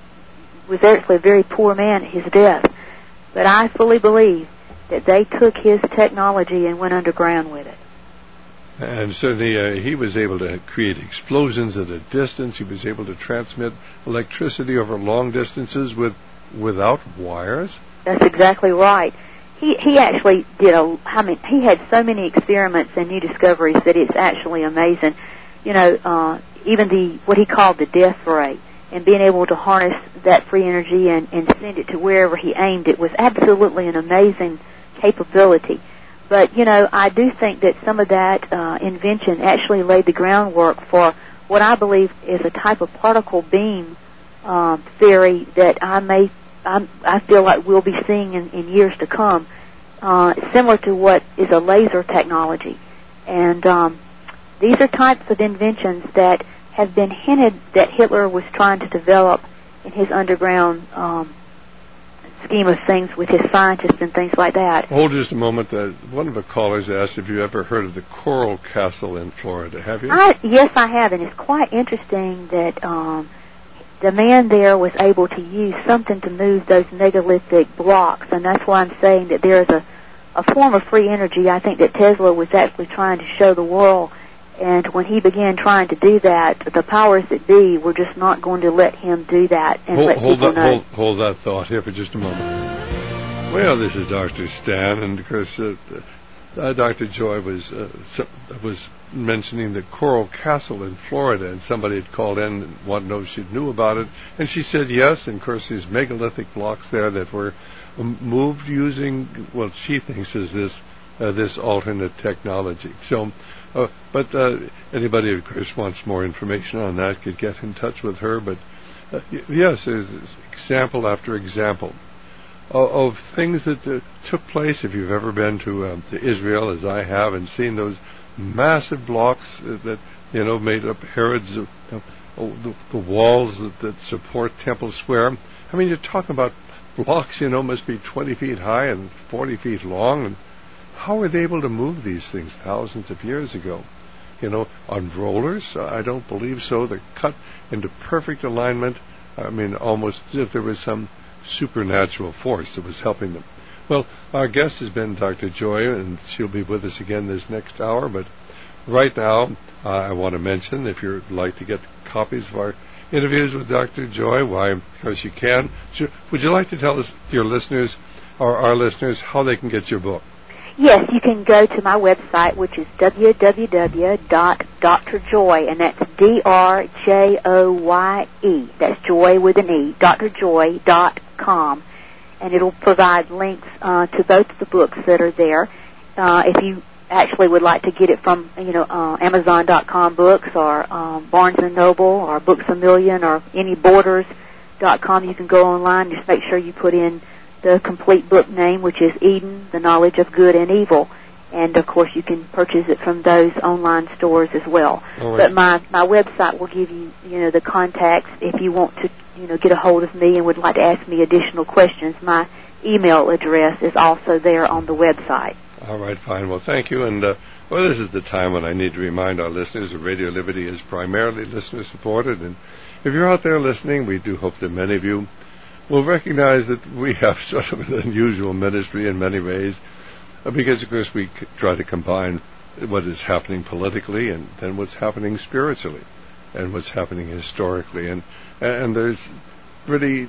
was actually a very poor man at his death. But I fully believe that they took his technology and went underground with it. And certainly uh, he was able to create explosions at a distance. He was able to transmit electricity over long distances with without wires. That's exactly right. He he actually did a, I mean, he had so many experiments and new discoveries that it's actually amazing. You know, uh, even the, what he called the death ray, and being able to harness that free energy and, and send it to wherever he aimed it was absolutely an amazing capability. But, you know, I do think that some of that uh, invention actually laid the groundwork for what I believe is a type of particle beam uh, theory that I may I'm, I feel like we'll be seeing in, in years to come, uh, similar to what is a laser technology. And um, these are types of inventions that have been hinted that Hitler was trying to develop in his underground um, scheme of things with his scientists and things like that. Hold just a moment. Uh, one of the callers asked if you ever heard of the Coral Castle in Florida. Have you? I, yes, I have, and it's quite interesting that um, the man there was able to use something to move those megalithic blocks, and that's why I'm saying that there is a, a form of free energy I think that Tesla was actually trying to show the world. And when he began trying to do that, the powers that be were just not going to let him do that and hold, let hold people that, know. Hold, hold that thought here for just a moment. Well, this is Doctor Stan, and of course, uh, uh, Doctor Joy was uh, was mentioning the Coral Castle in Florida, and somebody had called in and wanted to know if she knew about it, and she said yes. And of course, these megalithic blocks there that were moved using, well, she thinks is this uh, this alternate technology. So. Uh, but uh, anybody, of course, wants more information on that could get in touch with her. But uh, y- yes, there's example after example of, of things that uh, took place. If you've ever been to, um, to Israel, as I have, and seen those massive blocks uh, that you know made up Herod's uh, uh, the, the walls that, that support Temple Square. I mean, you're talking about blocks, you know, must be twenty feet high and forty feet long, and how were they able to move these things thousands of years ago? You know, on rollers? I don't believe so. They're cut into perfect alignment. I mean, almost as if there was some supernatural force that was helping them. Well, our guest has been Doctor Joy, and she'll be with us again this next hour. But right now, uh, I want to mention, if you'd like to get copies of our interviews with Doctor Joy, why, of course you can. Would you like to tell us, your listeners, or our listeners, how they can get your book? Yes, you can go to my website, which is w w w dot d r joy, and that's D R J O Y E. That's Joy with an E, d r joy dot com. And it'll provide links uh, to both the books that are there. Uh, if you actually would like to get it from, you know, uh, amazon dot com books or um, Barnes and Noble or Books A Million or any borders dot com, you can go online. Just make sure you put in the complete book name, which is Eden, the Knowledge of Good and Evil. And, of course, you can purchase it from those online stores as well. Right. But my, my website will give you, you know, the contacts if you want to, you know, get a hold of me and would like to ask me additional questions. My email address is also there on the website. All right, fine. Well, thank you. And, uh, well, this is the time when I need to remind our listeners that Radio Liberty is primarily listener-supported. And if you're out there listening, we do hope that many of you will recognize that we have sort of an unusual ministry in many ways, uh, because, of course, we c- try to combine what is happening politically and then what's happening spiritually and what's happening historically. And, and there's really,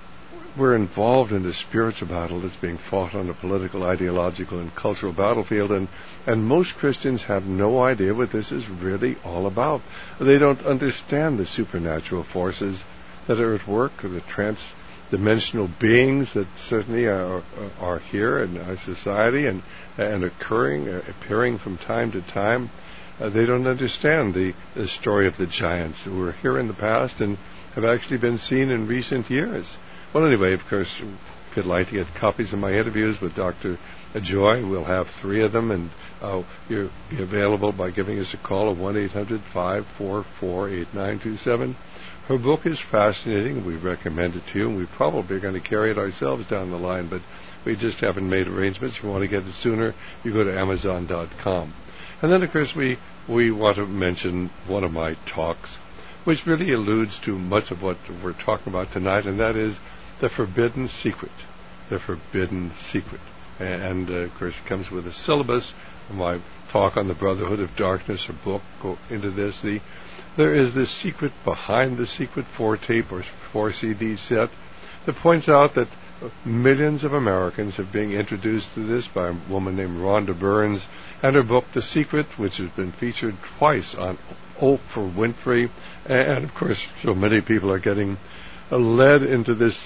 we're involved in the spiritual battle that's being fought on the political, ideological, and cultural battlefield, and, and most Christians have no idea what this is really all about. They don't understand the supernatural forces that are at work, or the trans dimensional beings that certainly are, are here in our society and and occurring, uh, appearing from time to time. Uh, they don't understand the, the story of the giants who were here in the past and have actually been seen in recent years. Well, anyway, of course, if you'd like to get copies of my interviews with Doctor Joy, we'll have three of them, and uh, you'll be available by giving us a call at one eight hundred five four four eight nine two seven. Her book is fascinating. We recommend it to you, and we probably are going to carry it ourselves down the line, but we just haven't made arrangements. If you want to get it sooner, you go to amazon dot com. And then, of course, we, we want to mention one of my talks, which really alludes to much of what we're talking about tonight, and that is the forbidden secret. The forbidden secret. And, uh, of course, it comes with a syllabus. My talk on the Brotherhood of Darkness, or book, go into this. The There is this secret behind the secret four-tape or four-C D set that points out that millions of Americans are being introduced to this by a woman named Rhonda Burns, and her book, The Secret, which has been featured twice on Oprah Winfrey. And, of course, so many people are getting led into this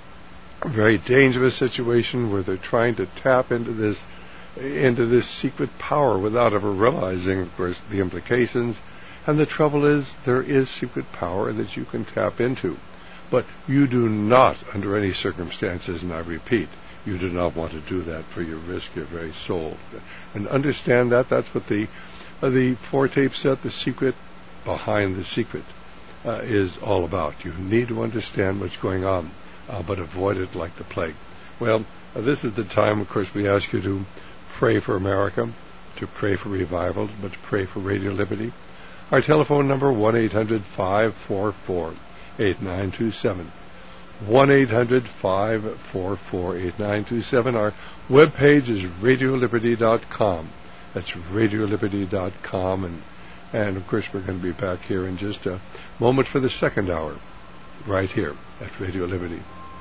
very dangerous situation where they're trying to tap into this into this secret power without ever realizing, of course, the implications. And the trouble is, there is secret power that you can tap into. But you do not, under any circumstances, and I repeat, you do not want to do that for your risk your very soul. And understand that. That's what the uh, the four-tape set, The Secret Behind the Secret, uh, is all about. You need to understand what's going on, uh, but avoid it like the plague. Well, uh, this is the time, of course, we ask you to pray for America, to pray for revival, but to pray for Radio Liberty. Our telephone number, one eight hundred five four four eight nine two seven. one eight hundred five four four eight nine two seven. Our webpage is radio liberty dot com. That's radio liberty dot com. And, and, of course, we're going to be back here in just a moment for the second hour, right here at Radio Liberty.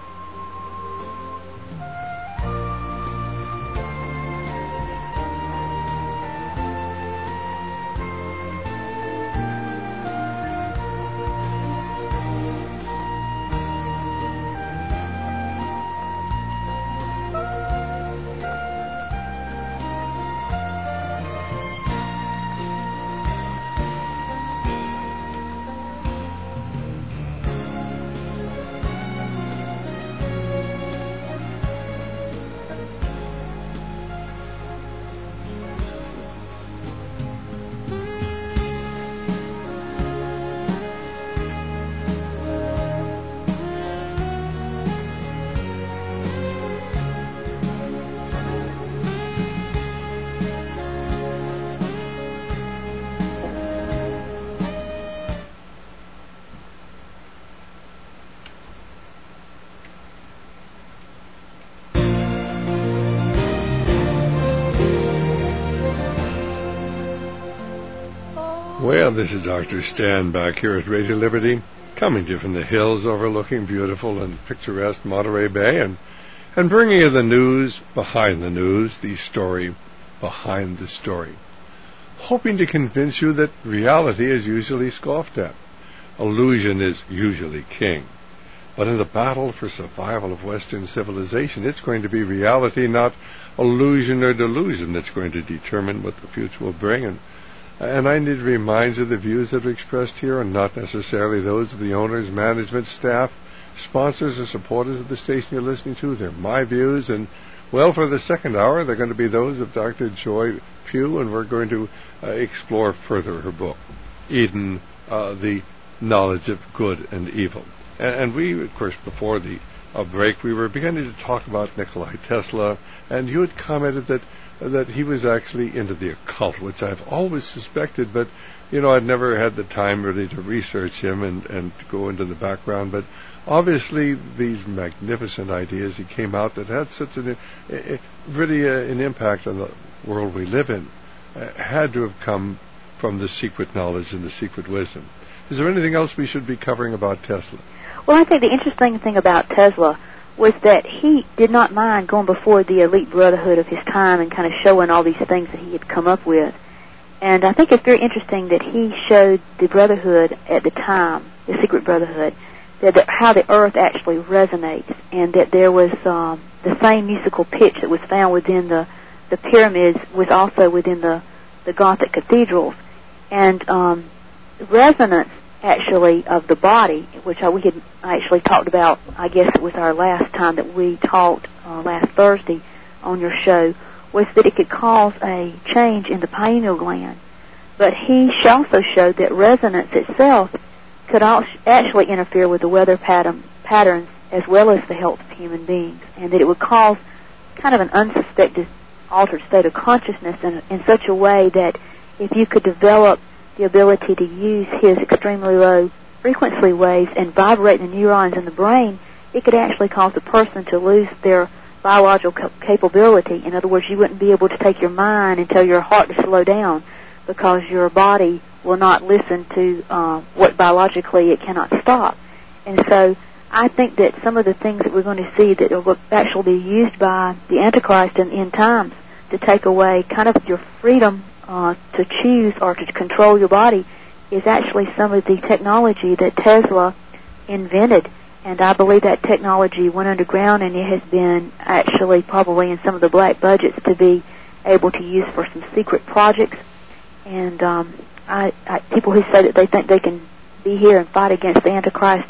Well, this is Doctor Stan back here at Radio Liberty, coming to you from the hills overlooking beautiful and picturesque Monterey Bay, and, and bringing you the news behind the news, the story behind the story, hoping to convince you that reality is usually scoffed at. Illusion is usually king. But in the battle for survival of Western civilization, it's going to be reality, not illusion or delusion, that's going to determine what the future will bring. And And I need to remind you the views that are expressed here are not necessarily those of the owners, management, staff, sponsors, or supporters of the station you're listening to. They're my views, and, well, for the second hour, they're going to be those of Doctor Joy Pugh, and we're going to uh, explore further her book, Eden, uh, The Knowledge of Good and Evil. And, and we, of course, before the uh, break, we were beginning to talk about Nikola Tesla, and you had commented that that he was actually into the occult, which I've always suspected, but, you know, I'd never had the time really to research him and, and to go into the background. But obviously these magnificent ideas he came out that had such an, uh, really uh, an impact on the world we live in uh, had to have come from the secret knowledge and the secret wisdom. Is there anything else we should be covering about Tesla? Well, I think the interesting thing about Tesla was that he did not mind going before the elite brotherhood of his time and kind of showing all these things that he had come up with. And I think it's very interesting that he showed the brotherhood at the time, the secret brotherhood, that the, how the earth actually resonates, and that there was um, the same musical pitch that was found within the, the pyramids was also within the, the Gothic cathedrals. And um, resonance actually of the body, which I, we had actually talked about, I guess it was our last time that we talked uh, last Thursday on your show, was that it could cause a change in the pineal gland. But he also showed that resonance itself could actually interfere with the weather pattern, patterns as well as the health of human beings, and that it would cause kind of an unsuspected altered state of consciousness in, in such a way that if you could develop the ability to use his extremely low frequency waves and vibrate the neurons in the brain, it could actually cause the person to lose their biological capability. In other words, you wouldn't be able to take your mind and tell your heart to slow down because your body will not listen to uh, what biologically it cannot stop. And so I think that some of the things that we're going to see that will actually be used by the Antichrist in end times to take away kind of your freedom Uh, to choose or to control your body is actually some of the technology that Tesla invented. And I believe that technology went underground, and it has been actually probably in some of the black budgets to be able to use for some secret projects. And um, I, I, people who say that they think they can be here and fight against the Antichrist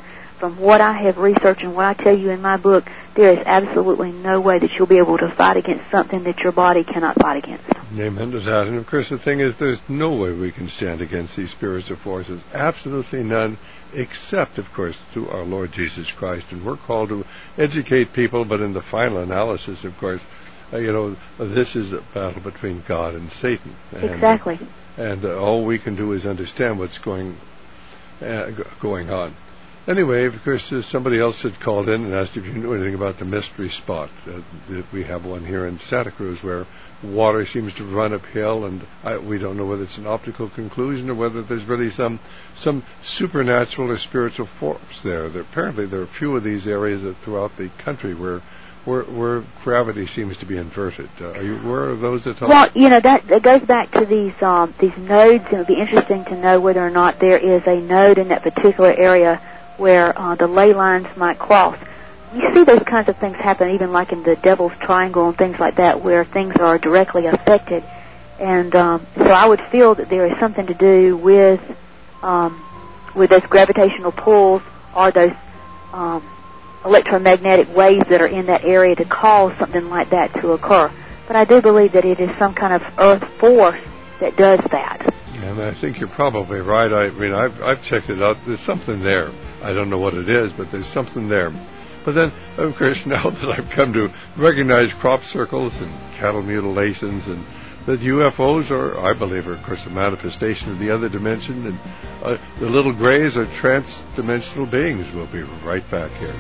from what I have researched and what I tell you in my book, there is absolutely no way that you'll be able to fight against something that your body cannot fight against. Amen to that. And of course the thing is, there's no way we can stand against these spiritual forces. Absolutely none, except, of course, through our Lord Jesus Christ. And we're called to educate people, but in the final analysis, of course, uh, you know, this is a battle between God and Satan. And, exactly. And uh, all we can do is understand what's going uh, g- going on. Anyway, of course, uh, somebody else had called in and asked if you knew anything about the mystery spot. Uh, we have one here in Santa Cruz where water seems to run uphill, and I, we don't know whether it's an optical conclusion or whether there's really some some supernatural or spiritual force there. there apparently, there are a few of these areas that throughout the country where where, where gravity seems to be inverted. Uh, are you aware of those at all? Well, you know, that, that goes back to these um, these nodes, and it would be interesting to know whether or not there is a node in that particular area where uh, the ley lines might cross. You see those kinds of things happen even like in the Devil's Triangle and things like that, where things are directly affected. And um, so I would feel that there is something to do with um, with those gravitational pulls or those um, electromagnetic waves that are in that area to cause something like that to occur. But I do believe that it is some kind of earth force that does that. And I think you're probably right. I mean, I've, I've checked it out. There's something there. I don't know what it is, but there's something there. But then, of course, now that I've come to recognize crop circles and cattle mutilations, and that U F Os are, I believe, are, of course, a manifestation of the other dimension, and uh, the little grays are trans-dimensional beings. We'll be right back here.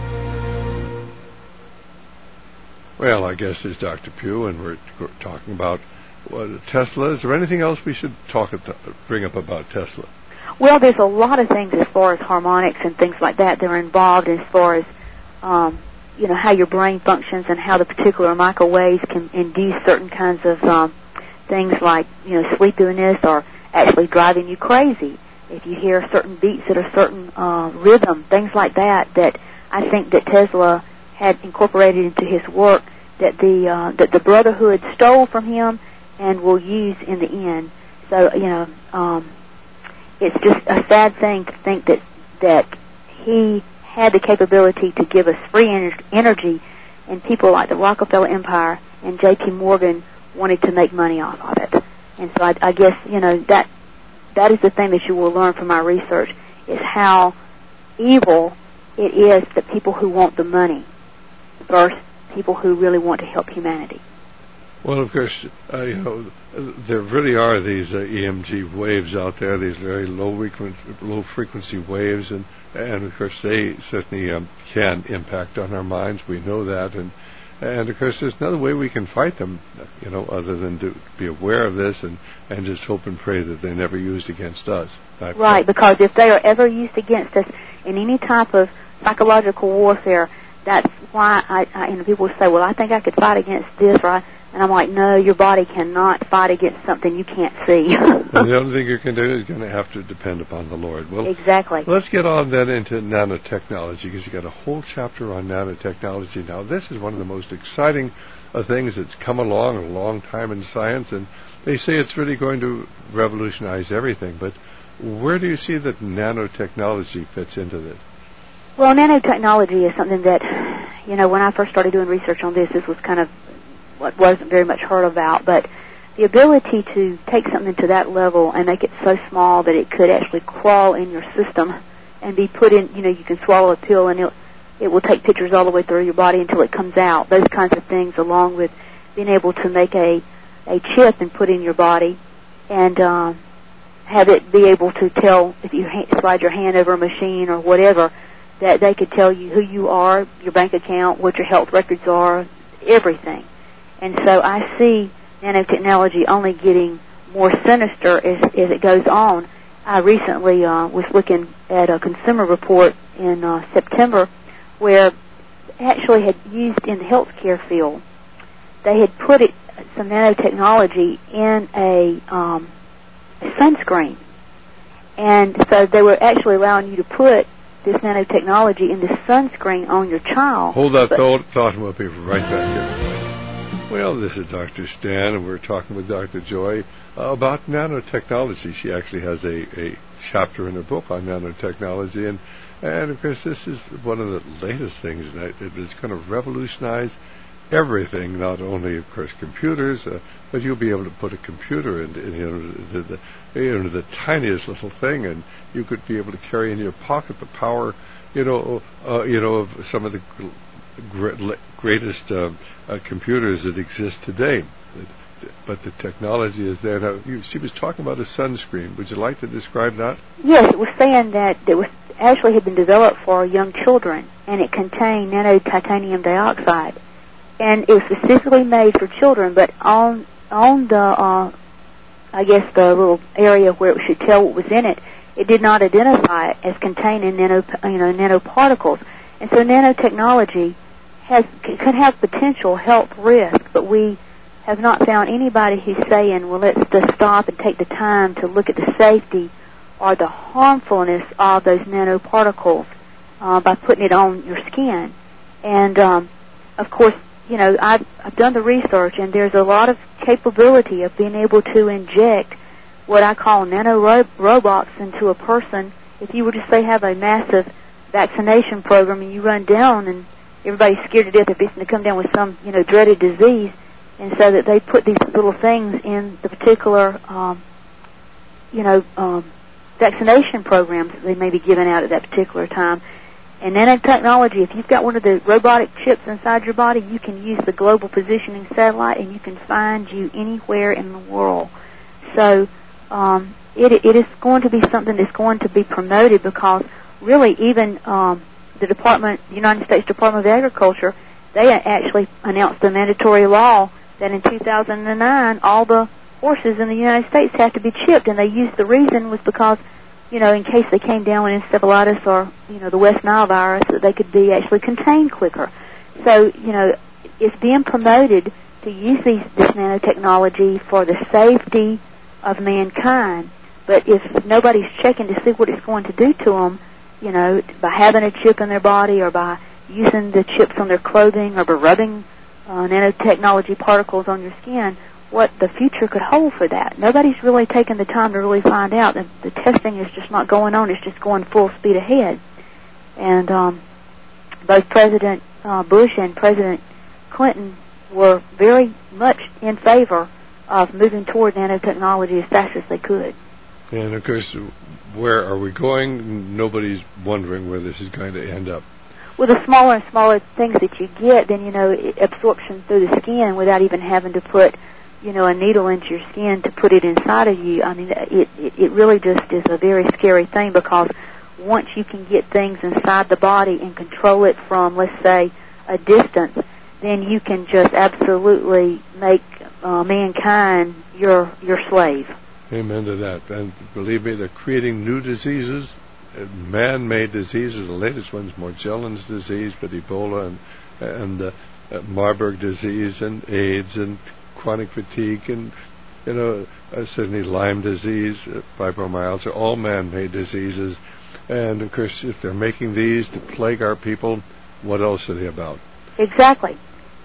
Well, I guess there's Doctor Pugh, and we're talking about what, Tesla. Is there anything else we should talk bring up about Tesla? Well, there's a lot of things as far as harmonics and things like that that are involved as far as, um, you know, how your brain functions and how the particular microwaves can induce certain kinds of um, things like, you know, sleepiness or actually driving you crazy. If you hear certain beats at a certain uh, rhythm, things like that, that I think that Tesla had incorporated into his work that the uh, that the Brotherhood stole from him and will use in the end. So, you know, um, it's just a sad thing to think that that he had the capability to give us free en- energy, and people like the Rockefeller Empire and J P Morgan wanted to make money off of it. And so I, I guess, you know, that that is the thing that you will learn from my research, is how evil it is that people who want the money versus people who really want to help humanity. Well, of course, uh, you know, there really are these uh, E M G waves out there, these very low frequency, low frequency waves, and and of course they certainly um, can impact on our minds. We know that, and and of course there's another way we can fight them, you know, other than to be aware of this and and just hope and pray that they're never used against us. That, right, because if they are ever used against us in any type of psychological warfare, that's why I, I you know, people say, well, I think I could fight against this, or I, and I'm like, no, your body cannot fight against something you can't see. Well, the only thing you can do is going to have to depend upon the Lord. Well, exactly. Let's get on then into nanotechnology, because you've got a whole chapter on nanotechnology. Now, this is one of the most exciting uh, things that's come along a long time in science, and they say it's really going to revolutionize everything. But where do you see that nanotechnology fits into this? Well, nanotechnology is something that, you know, when I first started doing research on this, this was kind of what wasn't very much heard about, but the ability to take something to that level and make it so small that it could actually crawl in your system and be put in, you know, you can swallow a pill and it, it will take pictures all the way through your body until it comes out. Those kinds of things, along with being able to make a, a chip and put in your body and uh, have it be able to tell if you ha- slide your hand over a machine or whatever, that they could tell you who you are, your bank account, what your health records are, everything. And so I see nanotechnology only getting more sinister as, as it goes on. I recently uh, was looking at a Consumer Report in uh, September where actually had used in the healthcare field, they had put it, some nanotechnology in a, um, a sunscreen. And so they were actually allowing you to put this nanotechnology in the sunscreen on your child. Hold that thought, thought and we'll be right back here. Well, this is Doctor Stan, and we're talking with Doctor Joy uh, about nanotechnology. She actually has a, a chapter in her book on nanotechnology, and, and of course, this is one of the latest things that it's going to revolutionize everything, not only, of course, computers, uh, but you'll be able to put a computer into, in, you know, the, the, you know, the tiniest little thing, and you could be able to carry in your pocket the power, you know, uh, you know, of some of the gr- greatest uh, uh, computers that exist today. But the technology is there now. You, she was talking about a sunscreen. Would you like to describe that? Yes, it was saying that it was actually had been developed for young children, and it contained nanotitanium dioxide. And it was specifically made for children, but on on the, uh, I guess, the little area where it should tell what was in it, it did not identify it as containing nano, you know, nanoparticles. And so nanotechnology has could have potential health risk, but we have not found anybody who's saying, well, let's just stop and take the time to look at the safety or the harmfulness of those nanoparticles uh, by putting it on your skin. And, um, of course, you know, I've, I've done the research, and there's a lot of capability of being able to inject what I call nano ro- robots into a person. If you were to, say, have a massive vaccination program and you run down and everybody's scared to death they're fixing to come down with some, you know, dreaded disease, and so that they put these little things in the particular, um, you know, um, vaccination programs that they may be giving out at that particular time. And nanotechnology, if you've got one of the robotic chips inside your body, you can use the global positioning satellite and you can find you anywhere in the world. So um, it, it is going to be something that's going to be promoted, because really even um, the Department, the United States Department of Agriculture, they actually announced a mandatory law that in two thousand nine all the horses in the United States have to be chipped, and they used the reason was because, you know, in case they came down with encephalitis or, you know, the West Nile virus, that they could be actually contained quicker. So, you know, it's being promoted to use these, this nanotechnology for the safety of mankind. But if nobody's checking to see what it's going to do to them, you know, by having a chip in their body or by using the chips on their clothing or by rubbing uh, nanotechnology particles on your skin, what the future could hold for that. Nobody's really taken the time to really find out. The, the testing is just not going on. It's just going full speed ahead. And um, both President uh, Bush and President Clinton were very much in favor of moving toward nanotechnology as fast as they could. And, of course, where are we going? Nobody's wondering where this is going to end up. Well, the smaller and smaller things that you get, then, you know, absorption through the skin without even having to put, you know, a needle into your skin to put it inside of you. I mean, it, it, it really just is a very scary thing, because once you can get things inside the body and control it from, let's say, a distance, then you can just absolutely make uh, mankind your your slave. Amen to that. And believe me, they're creating new diseases, man-made diseases. The latest one's Morgellons disease, but Ebola and, and uh, uh, Marburg disease and AIDS and chronic fatigue and, you know, uh, certainly Lyme disease, uh, fibromyalgia, all man-made diseases. And, of course, if they're making these to plague our people, what else are they about? Exactly.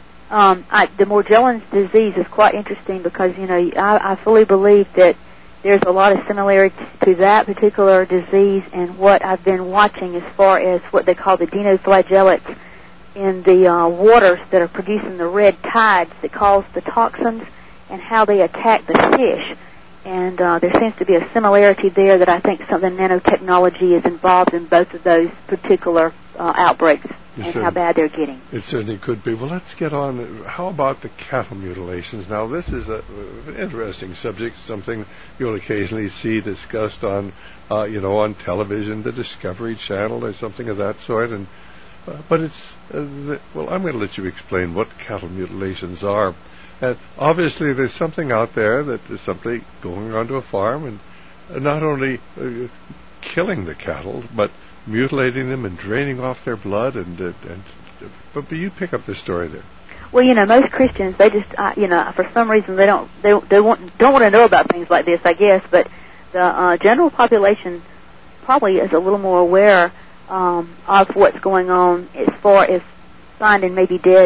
Um, I, the Morgellons disease is quite interesting because, you know, I, I fully believe that there's a lot of similarities to that particular disease and what I've been watching as far as what they call the dinoflagellates in the uh, waters that are producing the red tides that cause the toxins and how they attack the fish. And uh, there seems to be a similarity there that I think something nanotechnology is involved in both of those particular uh, outbreaks and how bad they're getting. It certainly could be. Well, let's get on. How about the cattle mutilations? Now, this is a, an interesting subject, something you'll occasionally see discussed on, uh, you know, on television, the Discovery Channel or something of that sort. And uh, but it's, uh, the, well, I'm going to let you explain what cattle mutilations are. And obviously, there's something out there that is simply going onto a farm and uh, not only uh, killing the cattle, but mutilating them and draining off their blood. And, uh, and uh, but, but you pick up the story there. Well, you know, most Christians, they just, uh, you know, for some reason they don't they they want, don't want to know about things like this, I guess. But the uh, general population probably is a little more aware um, of what's going on as far as finding maybe dead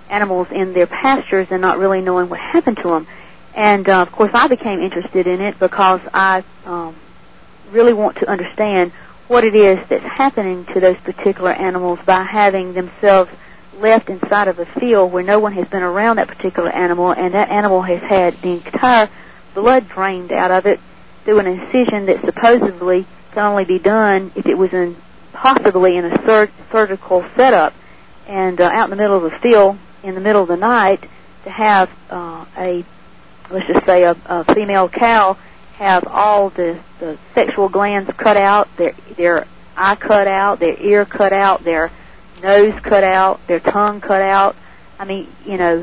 animals in their pastures and not really knowing what happened to them. And, uh, of course, I became interested in it because I um, really want to understand what it is that's happening to those particular animals by having themselves left inside of a field where no one has been around that particular animal, and that animal has had the entire blood drained out of it through an incision that supposedly can only be done if it was in possibly in a sur- surgical setup. And uh, out in the middle of the field, in the middle of the night, to have uh, a, let's just say, a, a female cow have all the, the sexual glands cut out, their their eye cut out, their ear cut out, their nose cut out, their tongue cut out. I mean, you know,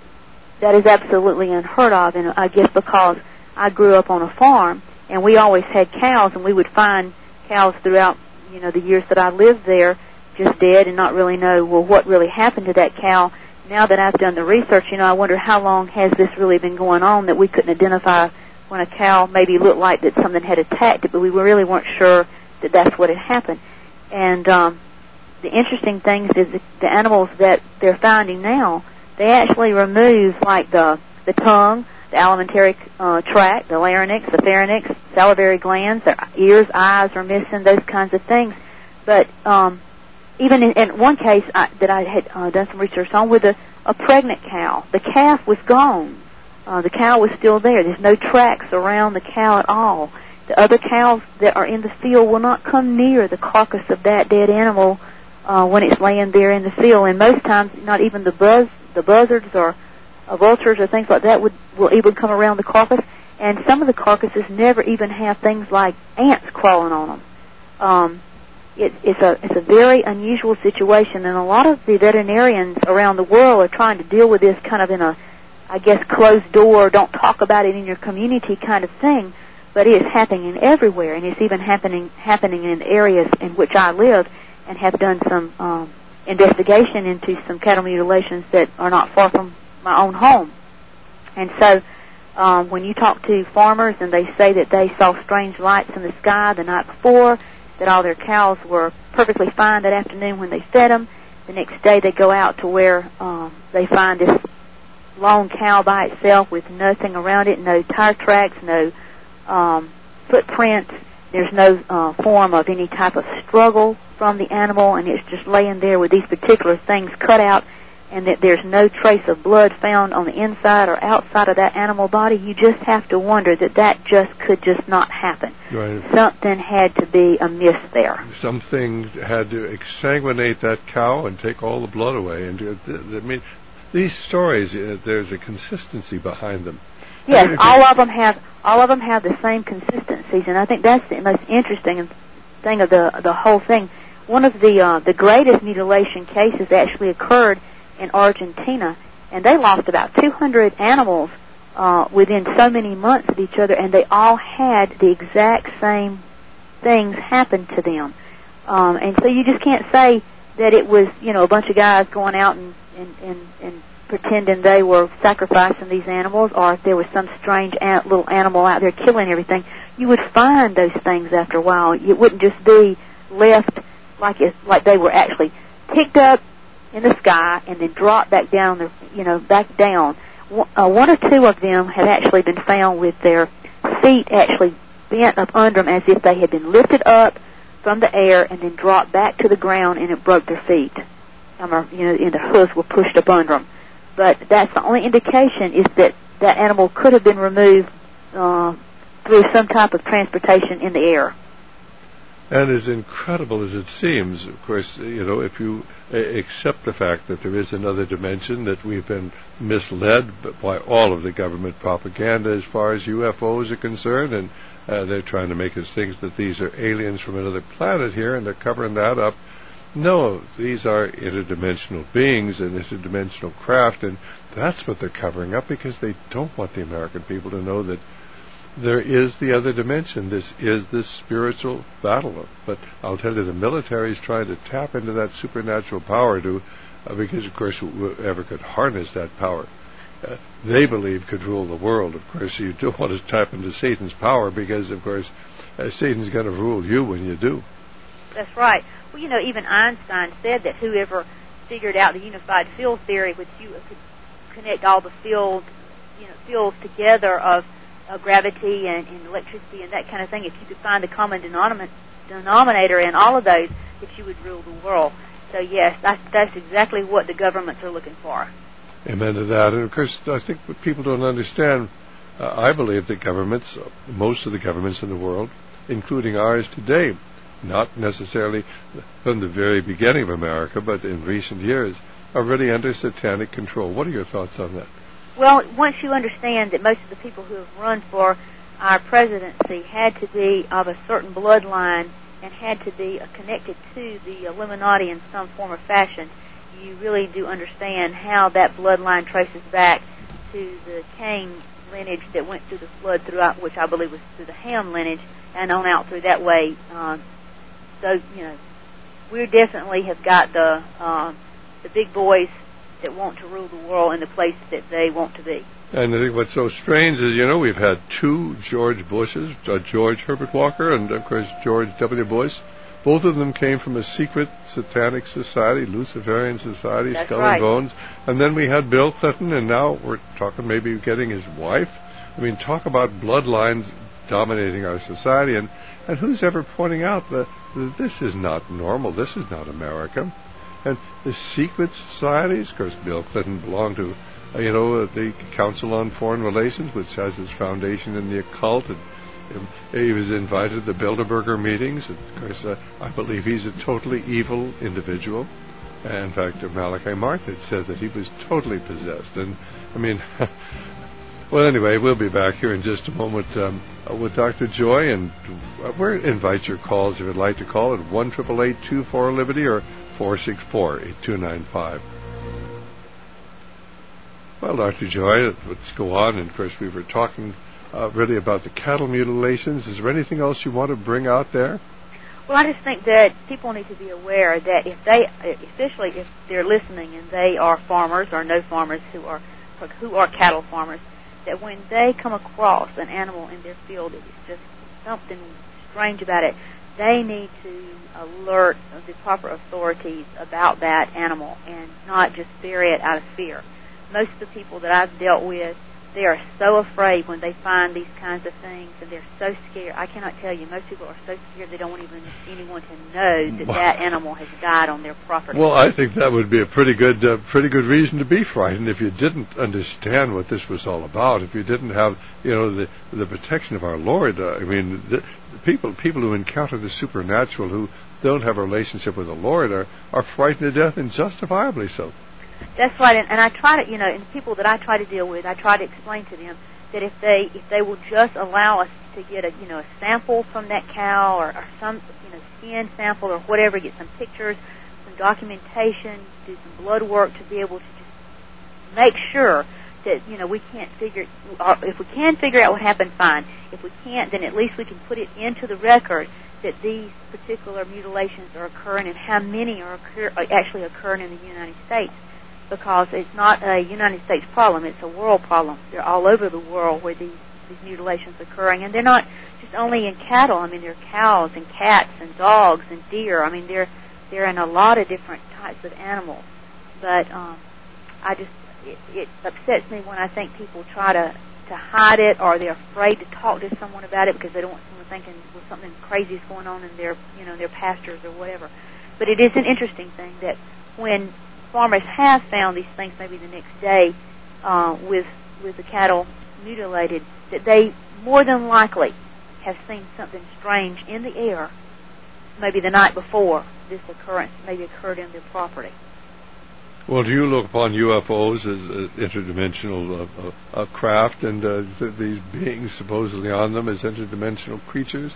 that is absolutely unheard of. And I guess because I grew up on a farm and we always had cows, and we would find cows throughout, you know, the years that I lived there just dead and not really know, well, what really happened to that cow. Now that I've done the research, you know, I wonder how long has this really been going on that we couldn't identify when a cow maybe looked like that something had attacked it, but we really weren't sure that that's what had happened. And um, the interesting thing is the, the animals that they're finding now, they actually remove like the the tongue, the alimentary uh, tract, the larynx, the pharynx, salivary glands, their ears, eyes are missing, those kinds of things. But um, even in, in one case I, that I had uh, done some research on with a, a pregnant cow, the calf was gone. Uh, the cow was still there. There's no tracks around the cow at all. The other cows that are in the field will not come near the carcass of that dead animal uh, when it's laying there in the field. And most times, not even the buzz, the buzzards or uh, vultures or things like that would will even come around the carcass. And some of the carcasses never even have things like ants crawling on them. Um, it, it's a it's a very unusual situation, and a lot of the veterinarians around the world are trying to deal with this kind of in a, I guess, closed door, don't talk about it in your community kind of thing. But it is happening everywhere, and it's even happening happening in areas in which I live, and have done some um, investigation into some cattle mutilations that are not far from my own home. And so, um, when you talk to farmers and they say that they saw strange lights in the sky the night before, that all their cows were perfectly fine that afternoon when they fed them, the next day they go out to where um, they find this lone cow by itself with nothing around it, no tire tracks, no Um, footprints. There's no uh, form of any type of struggle from the animal, and it's just laying there with these particular things cut out, and that there's no trace of blood found on the inside or outside of that animal body. You just have to wonder that that just could just not happen. Right. Something had to be amiss there. Something had to exsanguinate that cow and take all the blood away. And uh, I mean, these stories, uh, there's a consistency behind them. Yes, all of them have all of them have the same consistencies, and I think that's the most interesting thing of the the whole thing. One of the uh, the greatest mutilation cases actually occurred in Argentina, and they lost about two hundred animals uh, within so many months of each other, and they all had the exact same things happen to them. Um, and so you just can't say that it was, you know, a bunch of guys going out and and and, and pretending they were sacrificing these animals, or if there was some strange ant, little animal out there killing everything. You would find those things after a while. It wouldn't just be left like it, like they were actually picked up in the sky and then dropped back down, the, you know, back down. Uh, one or two of them had actually been found with their feet actually bent up under them as if they had been lifted up from the air and then dropped back to the ground, and it broke their feet. Um, or, you know, and the hooves were pushed up under them. But that's the only indication is that that animal could have been removed uh, through some type of transportation in the air. And as incredible as it seems, of course, you know, if you uh, accept the fact that there is another dimension, that we've been misled by all of the government propaganda as far as U F Os are concerned, and uh, they're trying to make us think that these are aliens from another planet here, and they're covering that up. No, these are interdimensional beings and interdimensional craft, and that's what they're covering up because they don't want the American people to know that there is the other dimension. This is this spiritual battle. But I'll tell you, the military is trying to tap into that supernatural power to, uh, because, of course, whoever could harness that power, uh, they believe could rule the world. Of course, you don't want to tap into Satan's power because, of course, uh, Satan's going to rule you when you do. That's right. Well, you know, even Einstein said that whoever figured out the unified field theory, which you could connect all the field, you know, fields together of, of gravity and, and electricity and that kind of thing. If you could find the common denomin- denominator in all of those, that you would rule the world. So yes, that's, that's exactly what the governments are looking for. Amen to that. And of course, I think what people don't understand, uh, I believe that governments, uh, most of the governments in the world, including ours today, not necessarily from the very beginning of America, but in recent years, are really under satanic control. What are your thoughts on that? Well, once you understand that most of the people who have run for our presidency had to be of a certain bloodline and had to be uh, connected to the Illuminati in some form or fashion, you really do understand how that bloodline traces back to the Cain lineage that went through the flood throughout, which I believe was through the Ham lineage, and on out through that way. Uh, so, you know, we definitely have got the uh, the big boys that want to rule the world in the place that they want to be. And I think what's so strange is, you know, we've had two George Bushes, uh, George Herbert Walker and, of course, George W. Bush. Both of them came from a secret satanic society, Luciferian society, That's Skull right. and Bones. And then we had Bill Clinton, and now we're talking maybe getting his wife. I mean, talk about bloodlines dominating our society. And, and who's ever pointing out that, that this is not normal, this is not America. And the secret societies, of course, Bill Clinton belonged to, uh, you know, uh, the Council on Foreign Relations, which has its foundation in the occult. And um, he was invited to the Bilderberger meetings. And of course, uh, I believe he's a totally evil individual. And in fact, uh, Malachi Martin said that he was totally possessed. And, I mean, well, anyway, we'll be back here in just a moment um, uh, with Doctor Joy. And uh, we invite your calls if you'd like to call at one eight eight eight, two four, Liberty or four six four, eight two nine five. Well, Doctor Joy, let's go on. And, of course, we were talking uh, really about the cattle mutilations. Is there anything else you want to bring out there? Well, I just think that people need to be aware that if they, especially if they're listening and they are farmers or know farmers who are who are cattle farmers, that when they come across an animal in their field, it's just something strange about it, they need to alert the proper authorities about that animal and not just bury it out of fear. Most of the people that I've dealt with, they are so afraid when they find these kinds of things, and they're so scared. I cannot tell you, most people are so scared they don't want even anyone to know that that animal has died on their property. Well, I think that would be a pretty good, uh, pretty good reason to be frightened if you didn't understand what this was all about. If you didn't have, you know, the the protection of our Lord. Uh, I mean, the, the people people who encounter the supernatural, who don't have a relationship with the Lord, are are frightened to death, and justifiably so. That's right, and, and I try to, you know, and the people that I try to deal with, I try to explain to them that if they if they will just allow us to get a, you know, a sample from that cow or, or some, you know, skin sample or whatever, get some pictures, some documentation, do some blood work to be able to just make sure that, you know, we can't figure, or if we can figure out what happened, fine. If we can't, then at least we can put it into the record that these particular mutilations are occurring and how many are, occur, are actually occurring in the United States. Because it's not a United States problem, it's a world problem. They're all over the world where these, these mutilations are occurring. And they're not just only in cattle. I mean, they're cows and cats and dogs and deer. I mean, they're they're in a lot of different types of animals. But um, I just, it, it upsets me when I think people try to, to hide it, or they're afraid to talk to someone about it because they don't want someone thinking, well, something crazy is going on in their, you know, their pastures or whatever. But it is an interesting thing that when farmers have found these things maybe the next day uh, with with the cattle mutilated, that they more than likely have seen something strange in the air maybe the night before this occurrence maybe occurred in their property. Well, do you look upon U F Os as uh, interdimensional uh, uh, uh, craft, and uh, th- these beings supposedly on them as interdimensional creatures?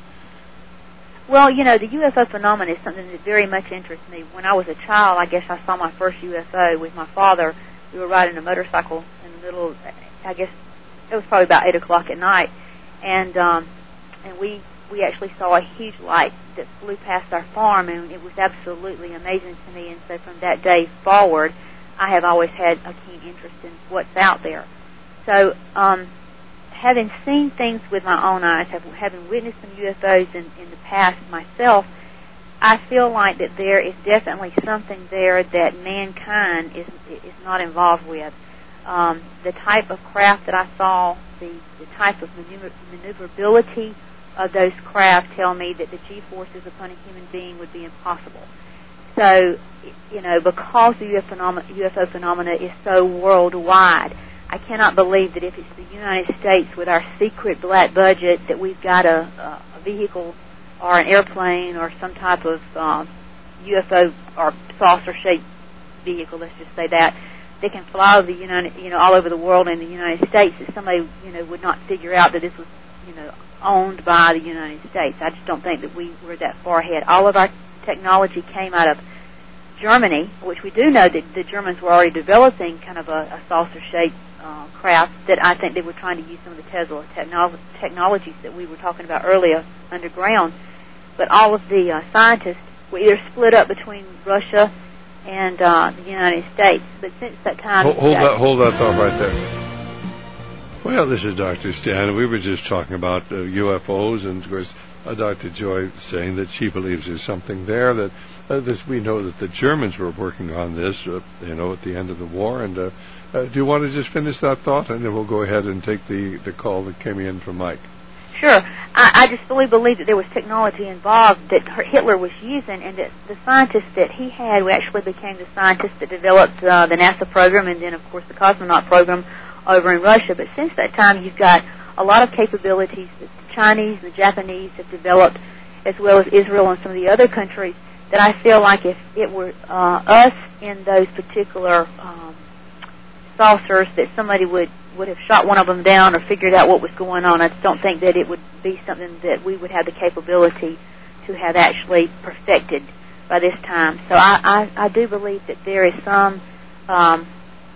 Well, you know, the U F O phenomenon is something that very much interests me. When I was a child, I guess I saw my first U F O with my father. We were riding a motorcycle in the middle of, I guess, it was probably about eight o'clock at night. And um, and we, we actually saw a huge light that flew past our farm, and it was absolutely amazing to me. And so from that day forward, I have always had a keen interest in what's out there. So, um... having seen things with my own eyes, having witnessed some U F Os in, in the past myself, I feel like that there is definitely something there that mankind is is not involved with. Um, the type of craft that I saw, the, the type of maneuver, maneuverability of those craft tell me that the G-forces upon a human being would be impossible. So, you know, because the U F O phenomena is so worldwide, I cannot believe that if it's the United States with our secret black budget that we've got a, a vehicle or an airplane or some type of um, U F O or saucer-shaped vehicle, let's just say that, they can fly over the United, you know, all over the world in the United States, that somebody, you know, would not figure out that this was, you know, owned by the United States. I just don't think that we were that far ahead. All of our technology came out of Germany, which we do know that the Germans were already developing kind of a, a saucer-shaped uh, craft that I think they were trying to use some of the Tesla technolo- technologies that we were talking about earlier underground. But all of the uh, scientists were either split up between Russia and uh, the United States. But since that time... Hold, hold that hold that thought right there. Well, this is Doctor Stan. We were just talking about uh, U F Os, and of course, uh, Doctor Joy saying that she believes there's something there. That uh, this, we know that the Germans were working on this, uh, you know, at the end of the war. And uh, uh, do you want to just finish that thought, and then we'll go ahead and take the, the call that came in from Mike? Sure. I, I just fully believe that there was technology involved that Hitler was using, and that the scientists that he had who actually became the scientists that developed uh, the NASA program and then, of course, the cosmonaut program over in Russia. But since that time, you've got a lot of capabilities that the Chinese and the Japanese have developed, as well as Israel and some of the other countries, that I feel like if it were uh, us in those particular um, saucers, that somebody would would have shot one of them down or figured out what was going on. I just don't think that it would be something that we would have the capability to have actually perfected by this time. So I, I, I do believe that there is some, um,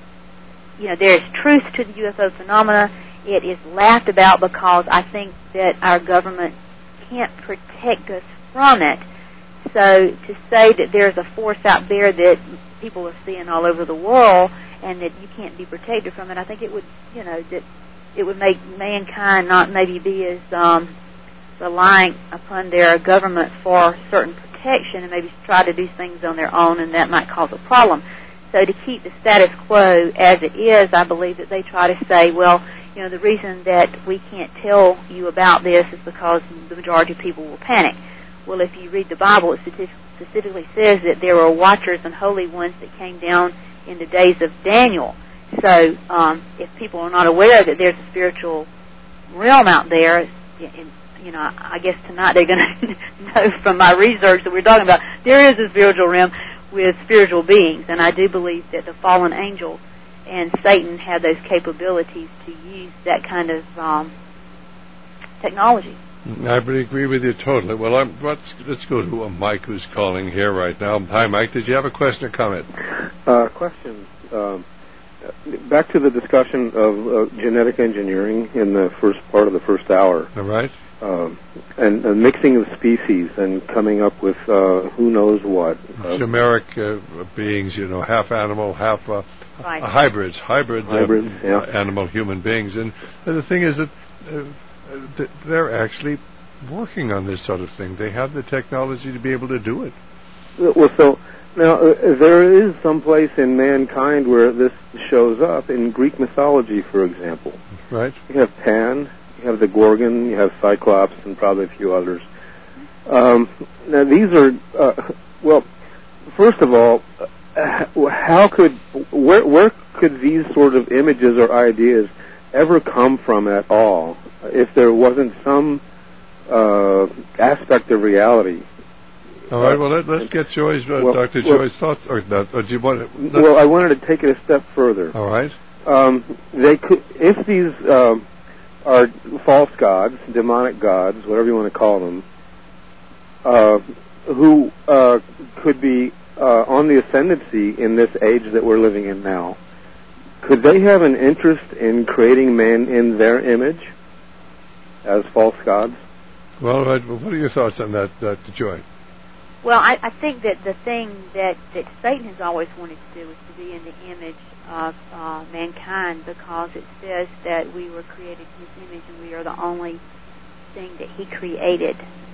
you know, there is truth to the U F O phenomena. It is laughed about because I think that our government can't protect us from it. So to say that there's a force out there that people are seeing all over the world and that you can't be protected from it, I think it would, you know, that it would make mankind not maybe be as um, reliant upon their government for certain protection and maybe try to do things on their own, and that might cause a problem. So to keep the status quo as it is, I believe that they try to say, well, you know, the reason that we can't tell you about this is because the majority of people will panic. Well, if you read the Bible, it specifically says that there were watchers and holy ones that came down in the days of Daniel. So um, if people are not aware that there's a spiritual realm out there, and, you know, I guess tonight they're going to know from my research that we're talking about, there is a spiritual realm with spiritual beings, and I do believe that the fallen angel and Satan have those capabilities to use that kind of um, technology. I agree with you totally. Well, I'm, let's let's go to uh, Mike, who's calling here right now. Hi, Mike. Did you have a question or comment? Uh, question. Um, back to the discussion of uh, genetic engineering in the first part of the first hour. All right. Um, and, and mixing of species and coming up with uh, who knows what. Uh, Chimeric uh, beings, you know, half animal, half uh, right. uh, hybrids, hybrid hybrids, uh, yeah. animal human beings. And, and the thing is that uh, th- they're actually working on this sort of thing. They have the technology to be able to do it. Well, so now uh, there is some place in mankind where this shows up. In Greek mythology, for example. Right. You have Pan. You have the Gorgon, you have Cyclops, and probably a few others. Um, now, these are, uh, well, first of all, uh, how could, where, where could these sort of images or ideas ever come from at all if there wasn't some uh, aspect of reality? All right, well, let, let's get Joy's, uh, well, Doctor well, Joy's thoughts. Or, uh, or do you want to, well, I wanted to take it a step further. All right. Um, they could, if these... Um, are false gods, demonic gods, whatever you want to call them, uh, who uh, could be uh, on the ascendancy in this age that we're living in now. Could they have an interest in creating man in their image as false gods? Well, what are your thoughts on that, Doctor Joy? Well, I, I think that the thing that, that Satan has always wanted to do is to be in the image of uh, mankind, because it says that we were created in His image and we are the only thing that He created.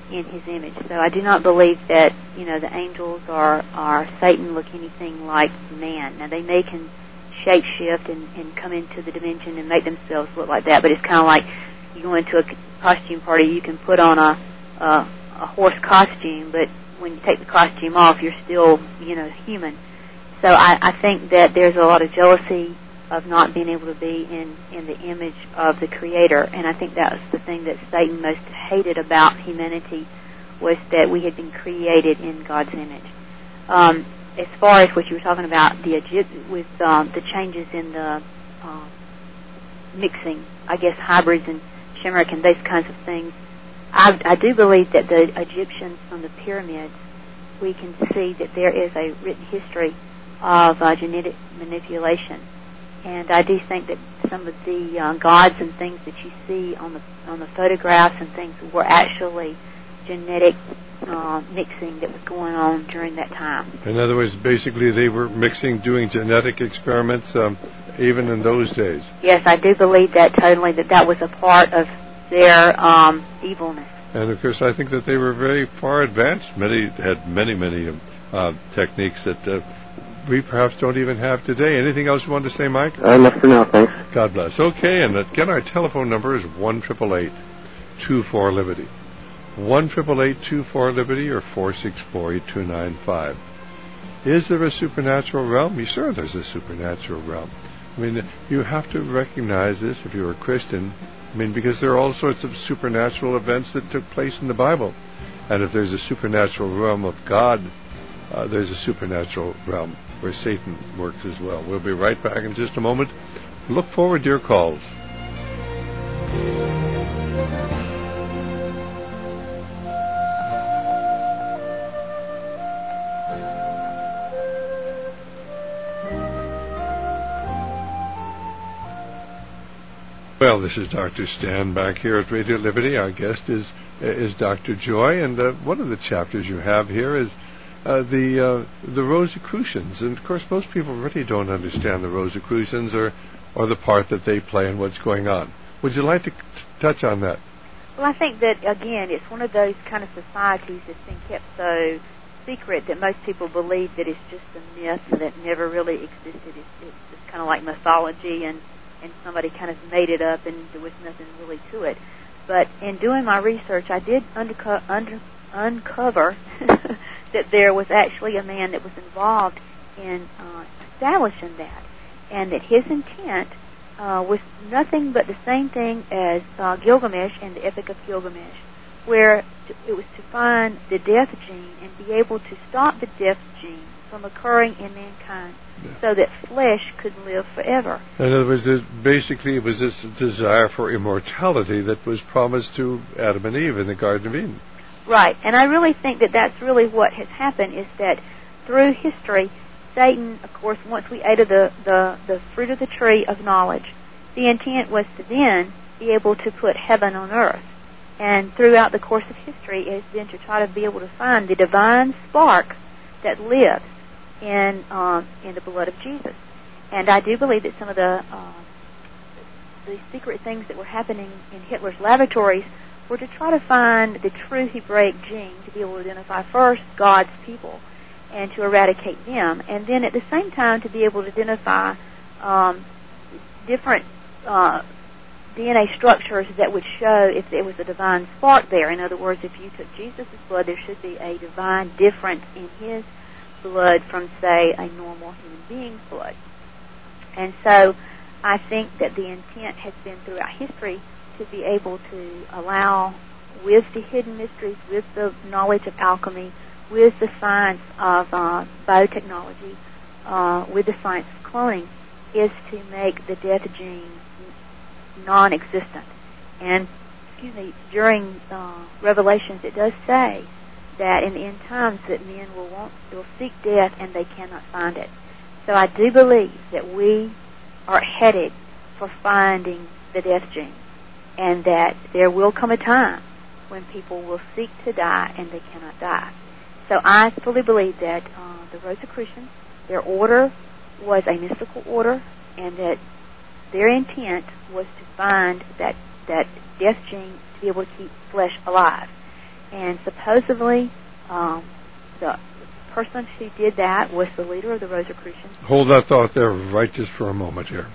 in his image. So I do not believe that, you know, the angels or, or Satan look anything like man. Now, they may can shape-shift and, and come into the dimension and make themselves look like that, but it's kind of like you go into a costume party, you can put on a, a, a horse costume, but when you take the costume off, you're still, you know, human. So I, I think that there's a lot of jealousy of not being able to be in, in the image of the Creator, and I think that was the thing that Satan most hated about humanity, was that we had been created in God's image. Um, as far as what you were talking about, the Egypt, with um, the changes in the uh, mixing, I guess hybrids and Shemeric and those kinds of things, I, I do believe that the Egyptians from the pyramids, we can see that there is a written history of uh, genetic manipulation. And I do think that some of the uh, gods and things that you see on the on the photographs and things were actually genetic uh, mixing that was going on during that time. In other words, basically they were mixing, doing genetic experiments um, even in those days. Yes, I do believe that totally, that that was a part of their um, evilness. And of course, I think that they were very far advanced. Many had many, many um, uh, techniques that uh, we perhaps don't even have today. Anything else you want to say, Mike? Uh, enough for now, thanks. God bless. Okay, and again, our telephone number is one eight eight eight, two four, Liberty. one eight eight eight, two four, Liberty or four six four, eight two nine five. Is there a supernatural realm? Yeah, sure, there's a supernatural realm. I mean, you have to recognize this if you're a Christian. I mean, because there are all sorts of supernatural events that took place in the Bible. And if there's a supernatural realm of God, uh, there's a supernatural realm where Satan works as well. We'll be right back in just a moment. Look forward to your calls. Well, this is Doctor Stan back here at Radio Liberty. Our guest is is Doctor Joy, and uh, one of the chapters you have here is uh, the uh, the Rosicrucians. And of course, most people really don't understand the Rosicrucians or or the part that they play in what's going on. Would you like to t- touch on that? Well, I think that, again, it's one of those kind of societies that's been kept so secret that most people believe that it's just a myth that never really existed. It's, it's just kind of like mythology, and, and somebody kind of made it up, and there was nothing really to it. But in doing my research, I did underco- under, uncover that there was actually a man that was involved in uh, establishing that, and that his intent uh, was nothing but the same thing as uh, Gilgamesh and the Epic of Gilgamesh, where to, it was to find the death gene and be able to stop the death gene from occurring in mankind, yeah, so that flesh could live forever. In other words, it basically it was this desire for immortality that was promised to Adam and Eve in the Garden of Eden. Right, and I really think that that's really what has happened, is that through history, Satan, of course, once we ate of the, the, the fruit of the tree of knowledge, the intent was to then be able to put heaven on earth. And throughout the course of history, it has been to try to be able to find the divine spark that lives in um, in the blood of Jesus. And I do believe that some of the uh, the secret things that were happening in Hitler's laboratories were to try to find the true Hebraic gene, to be able to identify first God's people and to eradicate them, and then at the same time to be able to identify um, different uh, D N A structures that would show if there was a divine spark there. In other words, if you took Jesus' blood, there should be a divine difference in his blood from, say, a normal human being's blood. And so I think that the intent has been throughout history to be able to allow, with the hidden mysteries, with the knowledge of alchemy, with the science of uh, biotechnology, uh, with the science of cloning, is to make the death gene non-existent. And, excuse me, during uh, Revelations it does say that in the end times that men will want, will seek death and they cannot find it. So I do believe that we are headed for finding the death gene, and that there will come a time when people will seek to die and they cannot die. So I fully believe that uh, the Rosicrucians, their order was a mystical order, and that their intent was to find that, that death gene to be able to keep flesh alive. And supposedly, um, the person who did that was the leader of the Rosicrucians. Hold that thought there right just for a moment here.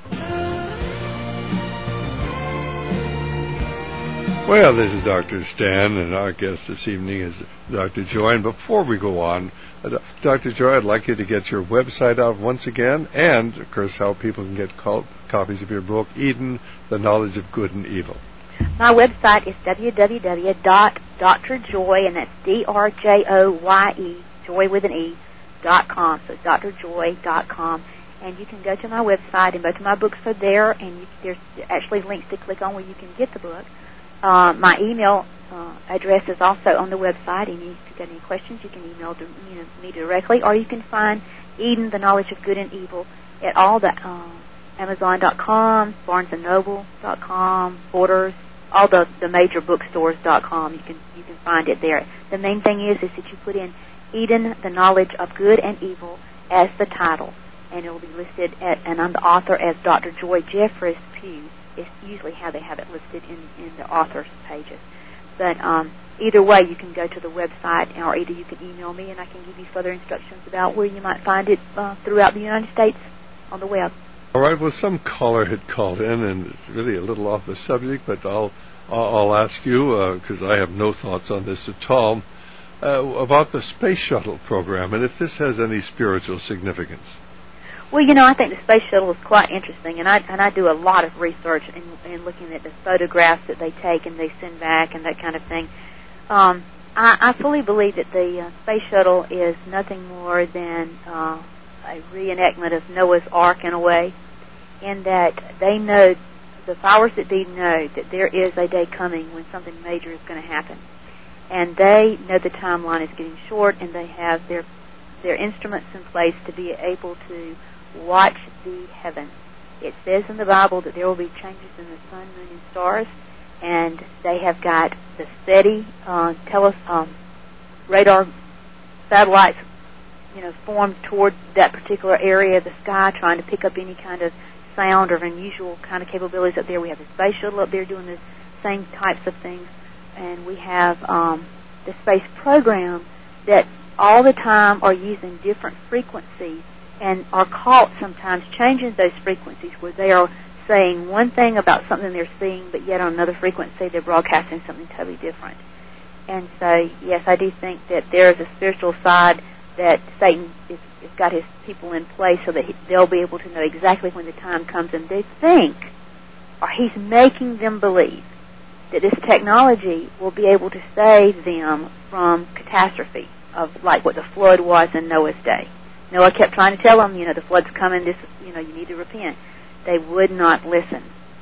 Well, this is Doctor Stan, and our guest this evening is Doctor Joy. And before we go on, uh, Doctor Joy, I'd like you to get your website out once again, and, of course, how people can get cult- copies of your book, Eden, The Knowledge of Good and Evil. My website is w w w dot dr joy, and that's D R J O Y E, joy with an E, dot com. So it's d r joy dot com. And you can go to my website, and both of my books are there, and you, there's actually links to click on where you can get the book. Uh, my email uh, address is also on the website, and if you've got any questions, you can email to, you know, me directly, or you can find Eden, The Knowledge of Good and Evil, at all the uh, Amazon dot com, Barnes and Noble dot com, Borders, all the, the major bookstores dot com. You can you can find it there. The main thing is is that you put in Eden, The Knowledge of Good and Evil as the title, and it will be listed at, and I'm the author as Doctor Joy Jeffries Pugh. It's usually how they have it listed in, in the author's pages. But um, either way, you can go to the website, or either you can email me, and I can give you further instructions about where you might find it uh, throughout the United States on the web. All right. Well, some caller had called in, and it's really a little off the subject, but I'll I'll ask you, because uh, I have no thoughts on this at all, uh, about the space shuttle program, and if this has any spiritual significance. Well, you know, I think the space shuttle is quite interesting, and I and I do a lot of research in, in looking at the photographs that they take and they send back and that kind of thing. Um, I, I fully believe that the uh, space shuttle is nothing more than uh, a reenactment of Noah's Ark in a way, in that they know, the powers that be know, that there is a day coming when something major is going to happen, and they know the timeline is getting short, and they have their their instruments in place to be able to watch the heavens. It says in the Bible that there will be changes in the sun, moon, and stars, and they have got the SETI uh, tele- um, radar satellites, you know, formed toward that particular area of the sky, trying to pick up any kind of sound or unusual kind of capabilities up there. We have the space shuttle up there doing the same types of things, and we have um, the space program that all the time are using different frequencies and are caught sometimes changing those frequencies, where they are saying one thing about something they're seeing, but yet on another frequency they're broadcasting something totally different. And so, yes, I do think that there is a spiritual side that Satan is, has got his people in place so that he, they'll be able to know exactly when the time comes, and they think, or he's making them believe, that this technology will be able to save them from catastrophe, of like what the flood was in Noah's day. Noah kept trying to tell them, you know, the flood's coming, this, you know, you need to repent. They would not listen.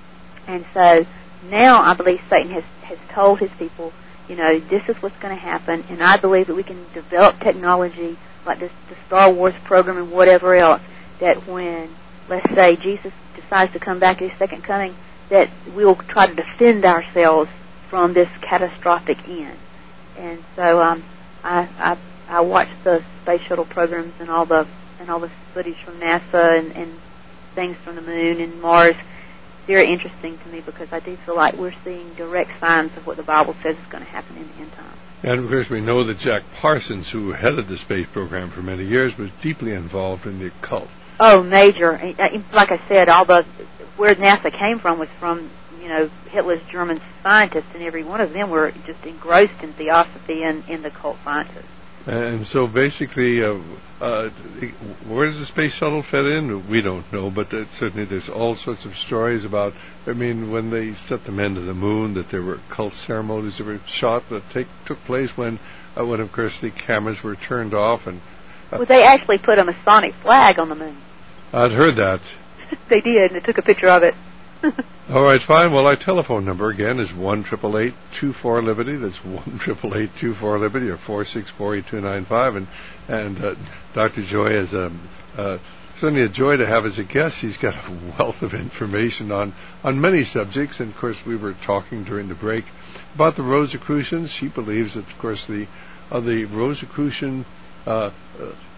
And so now I believe Satan has, has told his people, you know, this is what's going to happen, and I believe that we can develop technology like this, the Star Wars program and whatever else, that when, let's say, Jesus decides to come back at his second coming, that we'll try to defend ourselves from this catastrophic end. And so um, I, I I watch the space shuttle programs and all the and all the footage from NASA and, and things from the moon and Mars. Very interesting to me, because I do feel like we're seeing direct signs of what the Bible says is going to happen in the end time. And of course we know that Jack Parsons, who headed the space program for many years, was deeply involved in the occult. Oh, major. Like I said, all the where NASA came from was from, you know, Hitler's German scientists, and every one of them were just engrossed in theosophy and in the occult sciences. And so basically, uh, uh, where does the space shuttle fit in? We don't know, but it, certainly there's all sorts of stories about, I mean, when they set the men to the moon, that there were cult ceremonies that were shot that take, took place when, uh, when, of course, the cameras were turned off. And uh, well, they actually put a Masonic flag on the moon. I'd heard that. They did, and they took a picture of it. All right, fine. Well, our telephone number, again, is one eight eight eight, two four, Liberty. That's one eight eight eight, two four, Liberty, or four six four, eight two nine five. And, and uh, Doctor Joy is um, uh, certainly a joy to have as a guest. She's got a wealth of information on, on many subjects. And, of course, we were talking during the break about the Rosicrucians. She believes that, of course, the, uh, the Rosicrucian uh, uh,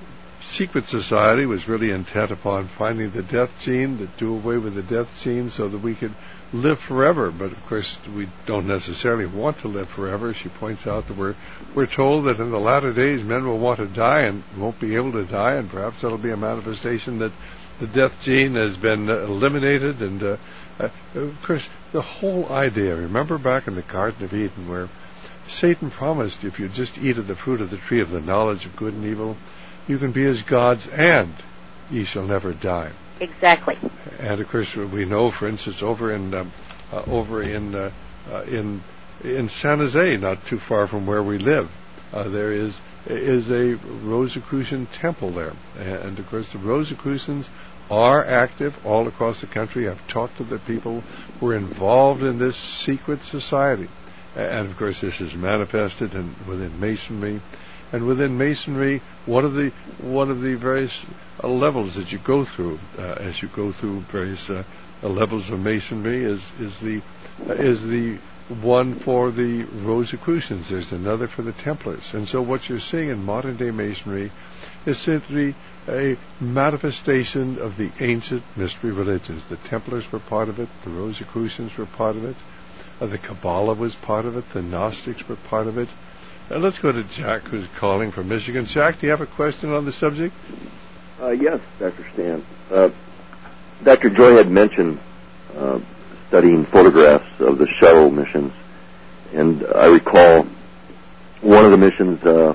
secret society was really intent upon finding the death gene, to do away with the death gene so that we could live forever. But of course, we don't necessarily want to live forever. She points out that we're we're told that in the latter days men will want to die and won't be able to die, and perhaps that'll be a manifestation that the death gene has been uh, eliminated. And uh, uh, of course, the whole idea, remember back in the Garden of Eden where Satan promised, if you just eat of the fruit of the tree of the knowledge of good and evil, you can be as gods and ye shall never die. Exactly. And of course, we know, for instance, over in um, uh, over in uh, uh, in in San Jose, not too far from where we live, uh, there is is a Rosicrucian temple there, and of course, the Rosicrucians are active all across the country. I've talked to the people who are involved in this secret society, and of course, this is manifested in, within Masonry. And within Masonry, one of the one of the various uh, levels that you go through uh, as you go through various uh, uh, levels of Masonry is is the uh, is the one for the Rosicrucians. There's another for the Templars. And so what you're seeing in modern day Masonry is simply a manifestation of the ancient mystery religions. The Templars were part of it. The Rosicrucians were part of it. Uh, the Kabbalah was part of it. The Gnostics were part of it. Uh, let's go to Jack, who's calling from Michigan. Jack, do you have a question on the subject? Uh, yes, Doctor Stan. Uh, Doctor Joy had mentioned uh, studying photographs of the shuttle missions, and I recall one of the missions, uh,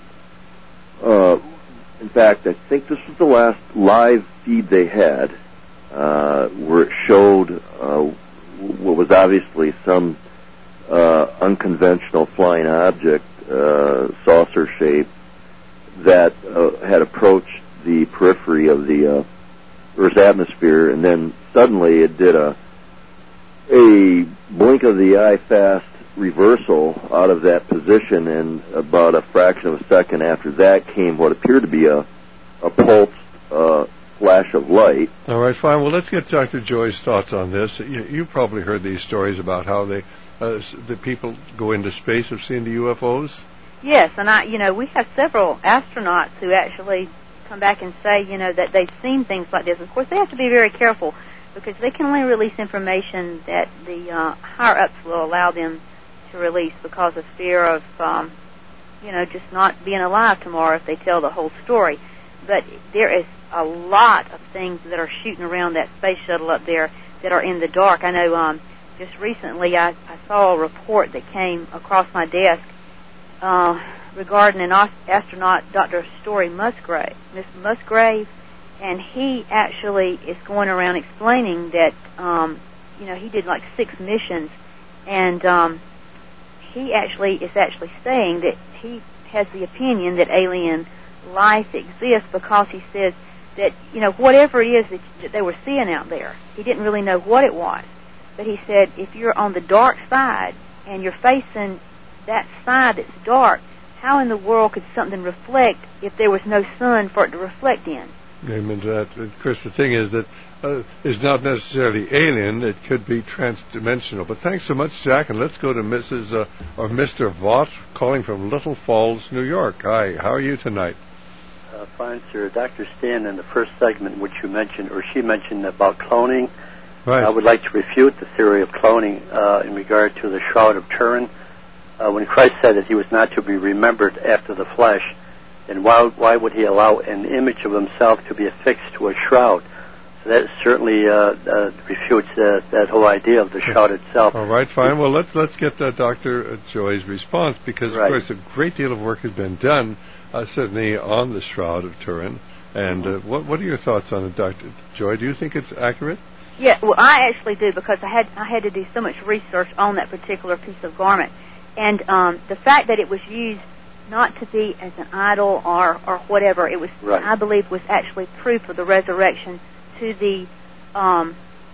uh, in fact, I think this was the last live feed they had, uh, where it showed uh, what was obviously some uh, unconventional flying object, Uh, saucer shape that uh, had approached the periphery of the uh, Earth's atmosphere, and then suddenly it did a a blink of the eye fast reversal out of that position, and about a fraction of a second after that came what appeared to be a a pulsed uh, flash of light. All right, fine. Well, let's get Doctor Joy's thoughts on this. You, you probably heard these stories about how they Uh, the people go into space have seen the U F Os? Yes, and I, you know, we have several astronauts who actually come back and say, you know, that they've seen things like this. Of course, they have to be very careful because they can only release information that the uh, higher ups will allow them to release because of fear of, um, you know, just not being alive tomorrow if they tell the whole story. But there is a lot of things that are shooting around that space shuttle up there that are in the dark. I know. Um, Just recently, I, I saw a report that came across my desk uh, regarding an astronaut, Doctor Story Musgrave, Miss Musgrave, and he actually is going around explaining that, um, you know, he did like six missions, and um, he actually is actually saying that he has the opinion that alien life exists because he says that, you know, whatever it is that, that they were seeing out there, he didn't really know what it was. But he said, if you're on the dark side and you're facing that side that's dark, how in the world could something reflect if there was no sun for it to reflect in? Amen to that. Of course, the thing is that uh, it's not necessarily alien. It could be transdimensional. But thanks so much, Jack. And let's go to Missus Uh, or Mister Vaught, calling from Little Falls, New York. Hi, how are you tonight? Uh, fine, sir. Doctor Stan, in the first segment, which you mentioned, or she mentioned about cloning, right. I would like to refute the theory of cloning uh, in regard to the Shroud of Turin. Uh, when Christ said that he was not to be remembered after the flesh, then why, why would he allow an image of himself to be affixed to a shroud? So that certainly uh, uh, refutes uh, that whole idea of the shroud itself. All right, fine. Well, let's let's get uh, Doctor Joy's response, because, right. of course, a great deal of work has been done, uh, certainly on the Shroud of Turin. And uh, what, what are your thoughts on it, Doctor Joy? Do you think it's accurate? Yeah, well, I actually do because I had I had to do so much research on that particular piece of garment, and um, the fact that it was used not to be as an idol or or whatever, it was right. I believe was actually proof of the resurrection to the um,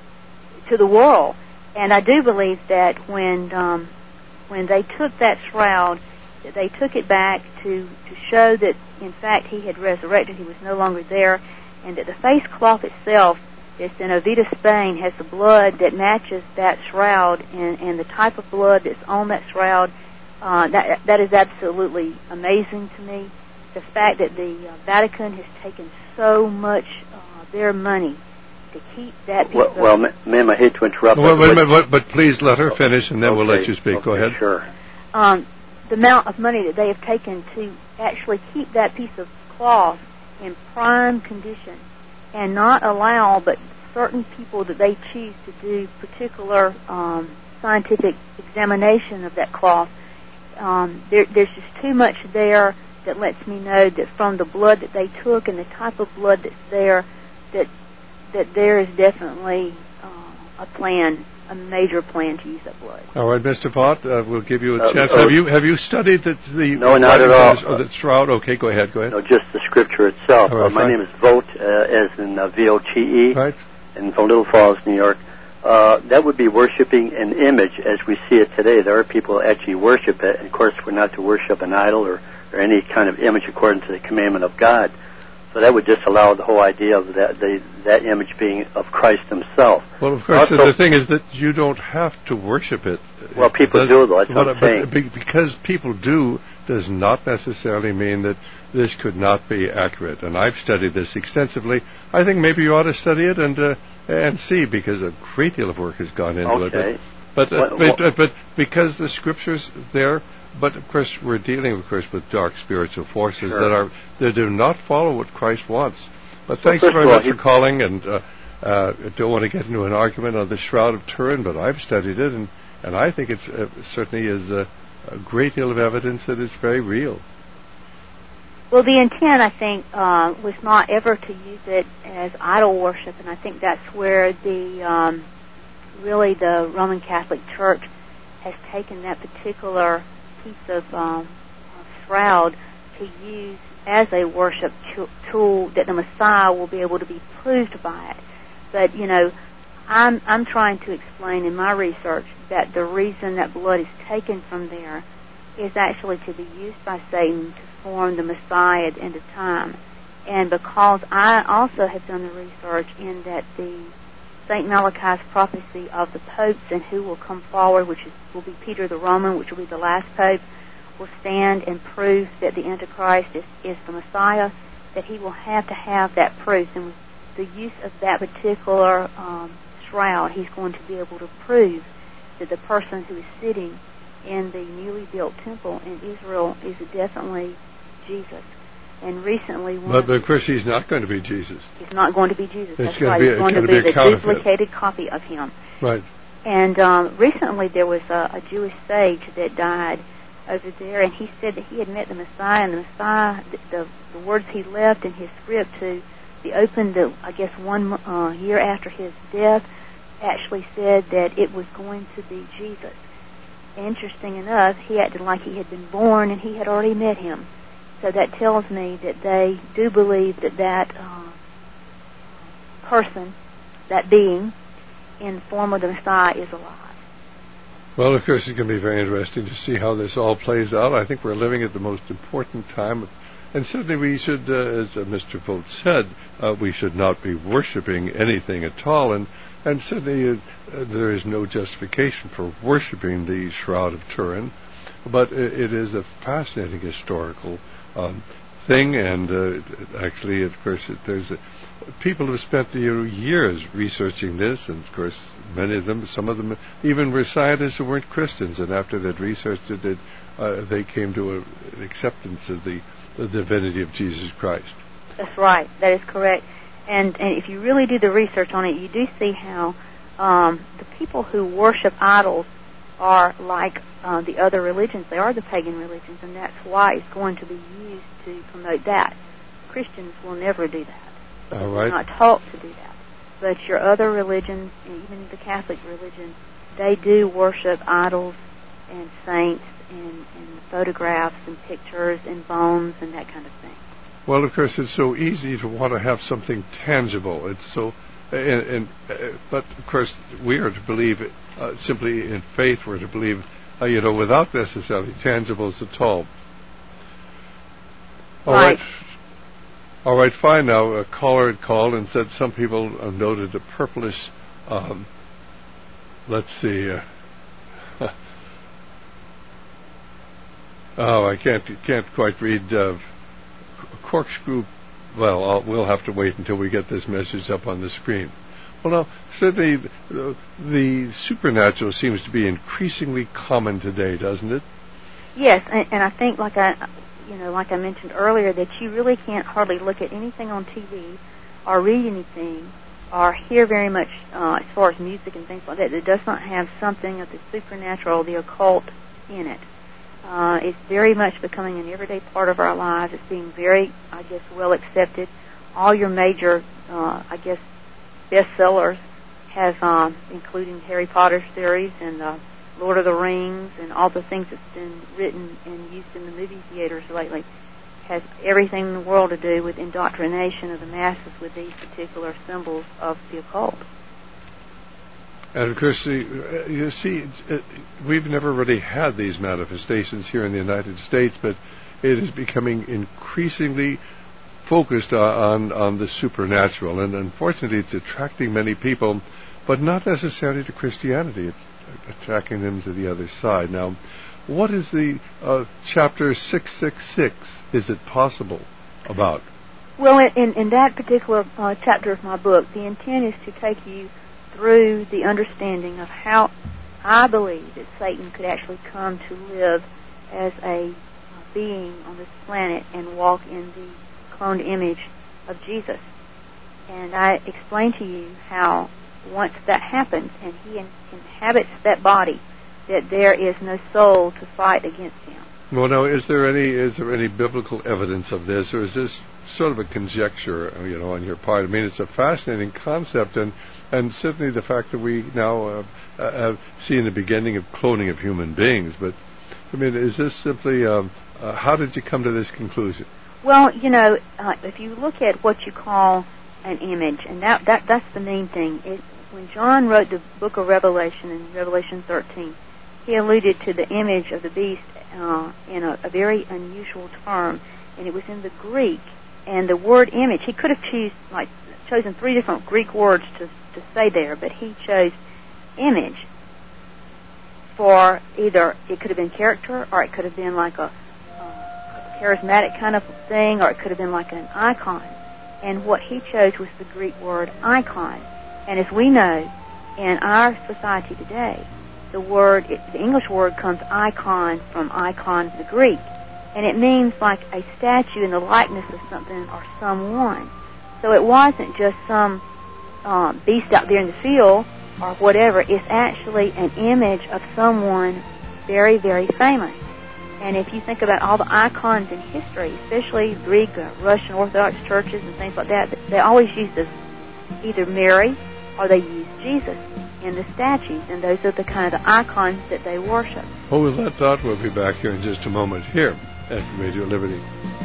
to the world, and I do believe that when um, when they took that shroud, that they took it back to to show that in fact he had resurrected, he was no longer there, and that the face cloth itself, it's in Oviedo, Spain, has the blood that matches that shroud, and, and the type of blood that's on that shroud, uh, that that is absolutely amazing to me. the fact that the uh, Vatican has taken so much uh, their money to keep that piece well, of... Well, ma- ma'am, I hate to interrupt. Well, wait a minute, but please let her finish, and then okay, we'll let you speak. okay, Go ahead. Sure. Um, the amount of money that they have taken to actually keep that piece of cloth in prime condition and not allow but certain people that they choose to do particular um, scientific examination of that cloth. Um, there, there's just too much there that lets me know that from the blood that they took and the type of blood that's there, that that there is definitely uh, a plan, a major plan to use that blood. All right, Mister Vaught, uh, we'll give you a Uh, chance. uh, have you have you studied the the No, not at all. Or the shroud? Okay, go ahead. Go ahead. No, just the scripture itself. All right, uh, my fine. name is Vogt, uh, as in uh, V O T E, Right. and from Little Falls, New York. Uh, that would be worshiping an image as we see it today. There are people who actually worship it, and of course we're not to worship an idol or, or any kind of image according to the commandment of God. So that would disallow the whole idea of that the, that image being of Christ himself. Well, of course, Also, the thing is that you don't have to worship it. Well, people It does- do, though. That's what but- I'm saying. but because people do does not necessarily mean that this could not be accurate. And I've studied this extensively. I think maybe you ought to study it and uh, and see, because a great deal of work has gone into Okay. it. But but, uh, What- but, what- uh, but because the scriptures there. But of course, we're dealing, of course, with dark spiritual forces Sure. that are that do not follow what Christ wants. But Well, thanks first very of all, much he- for calling, and uh, uh, I don't want to get into an argument on the Shroud of Turin, but I've studied it, and, and I think it's uh, certainly is a, a great deal of evidence that it's very real. Well, the intent, I think, uh, was not ever to use it as idol worship, and I think that's where the um, really the Roman Catholic Church has taken that particular piece of um, shroud to use as a worship t- tool that the Messiah will be able to be proved by it. But, you know, I'm, I'm trying to explain in my research that the reason that blood is taken from there is actually to be used by Satan to form the Messiah at the end of time. And because I also have done the research in that the Saint Malachi's prophecy of the popes and who will come forward, which is, will be Peter the Roman, which will be the last pope, will stand and prove that the Antichrist is, is the Messiah, that he will have to have that proof. And with the use of that particular um, shroud, he's going to be able to prove that the person who is sitting in the newly built temple in Israel is definitely Jesus. And recently, one But, of but of course, he's not going to be Jesus. He's not going to be Jesus. It's That's gonna right. be- He's it's going to gonna be, be a the counterfeit. duplicated copy of him. Right. And um, recently there was a, a Jewish sage that died over there, and he said that he had met the Messiah, and the Messiah, the, the, the words he left in his script to be opened, to, I guess, one uh, year after his death, actually said that it was going to be Jesus. Interesting enough, he acted like he had been born and he had already met him. So that tells me that they do believe that that uh, person, that being, in the form of the Messiah is alive. Well, of course, it's going to be very interesting to see how this all plays out. I think we're living at the most important time. And certainly we should, uh, as uh, Mister Vogt said, uh, we should not be worshiping anything at all. And, and certainly uh, uh, there is no justification for worshiping the Shroud of Turin. But it, it is a fascinating historical um, thing. And uh, actually, of course, it, there's a, people have spent you know, years researching this. And, of course, many of them, some of them even were scientists who weren't Christians. And after they'd researched it, it uh, they came to a, an acceptance of the the divinity of Jesus Christ. That's right. That is correct. And and if you really do the research on it, you do see how um, the people who worship idols are like uh, the other religions. They are the pagan religions, and that's why it's going to be used to promote that. Christians will never do that. All We're right. not taught to do that. But your other religions, and even the Catholic religion, they do worship idols and saints and, and photographs and pictures and bones and that kind of thing. Well, of course, it's so easy to want to have something tangible. It's so, and, and uh, but of course, we are to believe uh, simply in faith. We're to believe, uh, you know, without necessarily tangibles at all. All Right. right. All right, fine. Now, a caller had called and said some people uh, noted a purplish. Um, let's see. Uh, oh, I can't can't quite read. Uh, corkscrew, well, I'll, we'll have to wait until we get this message up on the screen. Well, now, certainly the, the supernatural seems to be increasingly common today, doesn't it? Yes, and, and I think, like I, you know, like I mentioned earlier, that you really can't hardly look at anything on T V or read anything or hear very much uh, as far as music and things like that that does not have something of the supernatural, the occult in it. Uh, it's very much becoming an everyday part of our lives. It's being very, I guess, well accepted. All your major, uh, I guess, bestsellers have, um, including Harry Potter series and uh, Lord of the Rings and all the things that's been written and used in the movie theaters lately, has everything in the world to do with indoctrination of the masses with these particular symbols of the occult. And of course, you see, we've never really had these manifestations here in the United States, but it is becoming increasingly focused on on the supernatural, and unfortunately, it's attracting many people, but not necessarily to Christianity. It's attracting them to the other side. Now, what is the uh, chapter six six six? Is it possible about? Well, in in that particular uh, chapter of my book, the intent is to take you through the understanding of how I believe that Satan could actually come to live as a uh, being on this planet and walk in the cloned image of Jesus. And I explain to you how once that happens and he in- inhabits that body, that there is no soul to fight against him. Well, now, is there any is there any biblical evidence of this, or is this sort of a conjecture, you know, on your part? I mean, it's a fascinating concept, and and certainly the fact that we now uh, uh, have seen the beginning of cloning of human beings. But I mean, is this simply um, uh, how did you come to this conclusion? Well, you know, uh, if you look at what you call an image, and that, that that's the main thing. It, when John wrote the book of Revelation in Revelation thirteen, he alluded to the image of the beast uh, in a, a very unusual term, and it was in the Greek. And the word image, he could have choose, like, chosen three different Greek words to, to say there, but he chose image for either, it could have been character, or it could have been like a charismatic kind of thing, or it could have been like an icon. And what he chose was the Greek word icon. And as we know, in our society today, the word, it, the English word comes icon from icon, the Greek. And it means like a statue in the likeness of something or someone. So it wasn't just some um, beast out there in the field or whatever. It's actually an image of someone very, very famous. And if you think about all the icons in history, especially Greek, uh, Russian Orthodox churches and things like that, they always use this, either Mary or they use Jesus in the statues, and those are the kind of the icons that they worship. Well, with that thought, we'll be back here in just a moment here at Radio Liberty.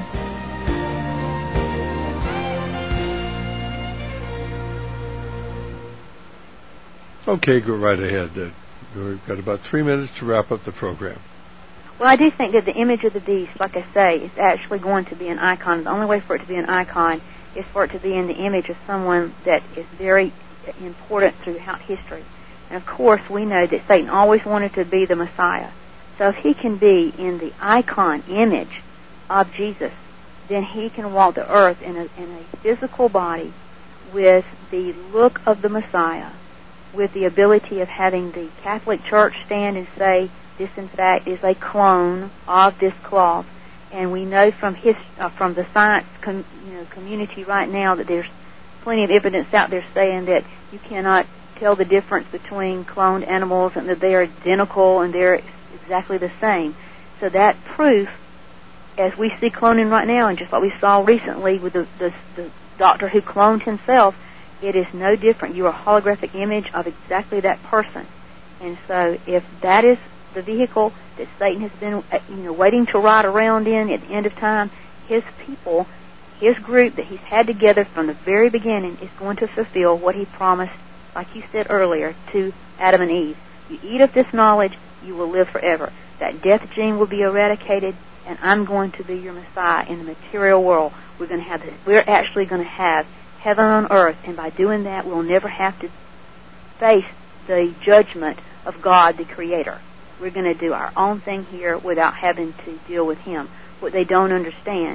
Okay, go right ahead. Uh, we've got about three minutes to wrap up the program. Well, I do think that the image of the beast, like I say, is actually going to be an icon. The only way for it to be an icon is for it to be in the image of someone that is very important throughout history. And, of course, we know that Satan always wanted to be the Messiah. So if he can be in the icon image of Jesus, then he can walk the earth in a, in a physical body with the look of the Messiah, with the ability of having the Catholic Church stand and say, this, in fact, is a clone of this cloth. And we know from his, uh, from the science com- you know, community right now that there's plenty of evidence out there saying that you cannot tell the difference between cloned animals and that they are identical and they're exactly the same. So that proof, as we see cloning right now, and just like we saw recently with the, the, the doctor who cloned himself, it is no different. You are a holographic image of exactly that person. And so if that is the vehicle that Satan has been, you know, waiting to ride around in at the end of time, his people, his group that he's had together from the very beginning is going to fulfill what he promised, like you said earlier, to Adam and Eve. You eat of this knowledge, you will live forever. That death gene will be eradicated, and I'm going to be your Messiah in the material world. We're going to have this. We're actually going to have heaven on earth, and by doing that, we'll never have to face the judgment of God, the Creator. We're going to do our own thing here without having to deal with Him. What they don't understand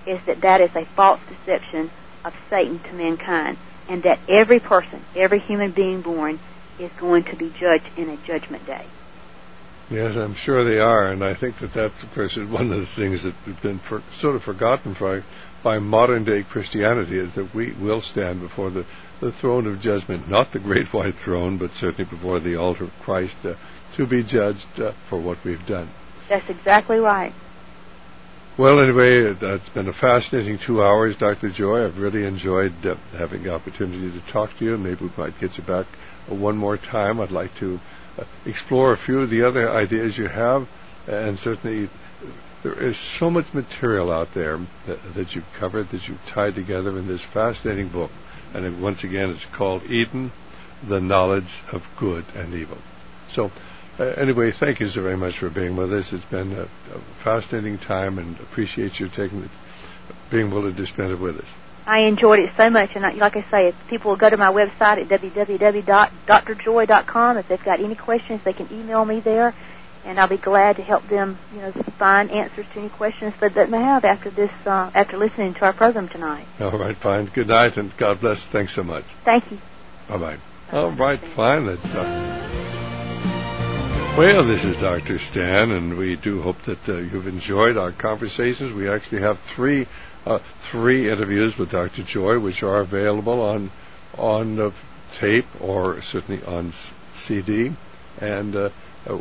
is that that is a false deception of Satan to mankind, and that every person, every human being born, is going to be judged in a judgment day. Yes, I'm sure they are, and I think that that, of course, is one of the things that has been for, sort of forgotten by, by modern-day Christianity, is that we will stand before the, the throne of judgment, not the great white throne, but certainly before the altar of Christ, uh, to be judged uh, for what we've done. That's exactly right. Well, anyway, it's been a fascinating two hours, Doctor Joy. I've really enjoyed uh, having the opportunity to talk to you. Maybe we might get you back uh, one more time. I'd like to uh, explore a few of the other ideas you have, and certainly there is so much material out there that, that you've covered, that you've tied together in this fascinating book. And it, once again, it's called Eden, the Knowledge of Good and Evil. So, Uh, anyway, thank you so very much for being with us. It's been a, a fascinating time, and appreciate you taking the, being willing to spend it with us. I enjoyed it so much, and I, like I say, if people will go to my website at w w w dot d r joy dot com, if they've got any questions, they can email me there, and I'll be glad to help them, you know, find answers to any questions that they may have after this, uh, after listening to our program tonight. All right, fine. Good night, and God bless. Thanks so much. Thank you. Bye bye. All right, fine. That's uh, Well, this is Doctor Stan, and we do hope that uh, you've enjoyed our conversations. We actually have three uh, three interviews with Doctor Joy, which are available on on uh, tape or certainly on C D. And uh, uh,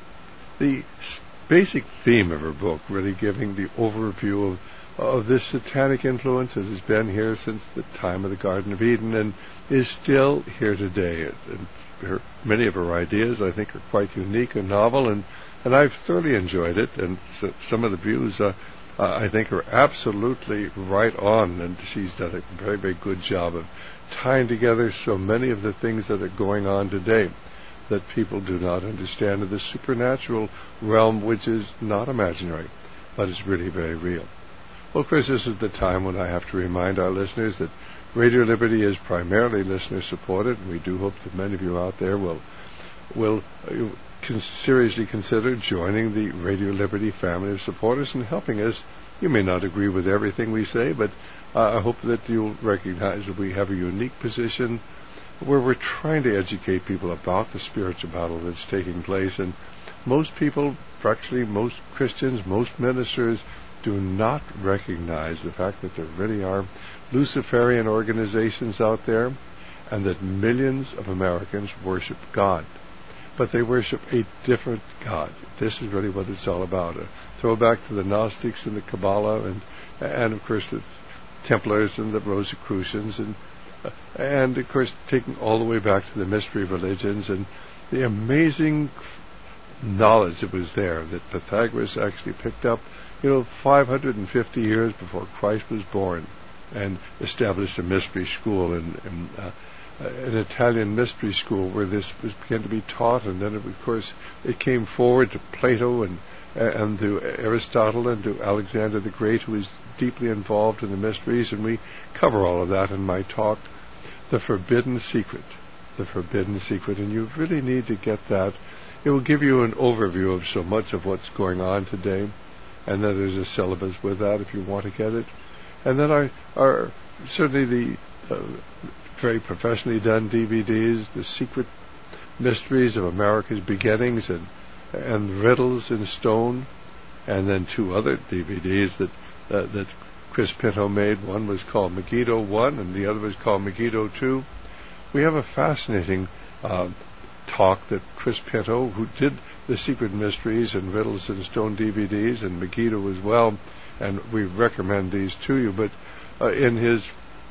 the basic theme of her book, really giving the overview of of this satanic influence that has been here since the time of the Garden of Eden and is still here today. And her, many of her ideas, I think, are quite unique and novel, and, and I've thoroughly enjoyed it. And so, some of the views, uh, uh, I think, are absolutely right on, and she's done a very, very good job of tying together so many of the things that are going on today that people do not understand in the supernatural realm, which is not imaginary, but is really very real. Well, Chris, this is the time when I have to remind our listeners that Radio Liberty is primarily listener-supported, and we do hope that many of you out there will will uh, con- seriously consider joining the Radio Liberty family of supporters and helping us. You may not agree with everything we say, but uh, I hope that you'll recognize that we have a unique position where we're trying to educate people about the spiritual battle that's taking place. And most people, actually most Christians, most ministers, do not recognize the fact that there really are Luciferian organizations out there, and that millions of Americans worship God. But they worship a different God. This is really what it's all about. A throwback to the Gnostics and the Kabbalah, and, and of course, the Templars and the Rosicrucians, and, uh, and of course, taking all the way back to the mystery religions and the amazing knowledge that was there that Pythagoras actually picked up, you know, five hundred fifty years before Christ was born, and established a mystery school, in, in uh, an Italian mystery school where this was began to be taught, and then, of course, it came forward to Plato and and to Aristotle and to Alexander the Great, who was deeply involved in the mysteries, and we cover all of that in my talk, The Forbidden Secret. The Forbidden Secret, and you really need to get that. It will give you an overview of so much of what's going on today, and then there's a syllabus with that if you want to get it. And then our, our certainly the uh, very professionally done D V Ds, The Secret Mysteries of America's Beginnings, and and Riddles in Stone, and then two other D V Ds that uh, that Chris Pinto made. One was called Megiddo one, and the other was called Megiddo two. We have a fascinating uh, talk that Chris Pinto, who did the Secret Mysteries and Riddles in Stone D V Ds, and Megiddo as well, and we recommend these to you, but uh, in his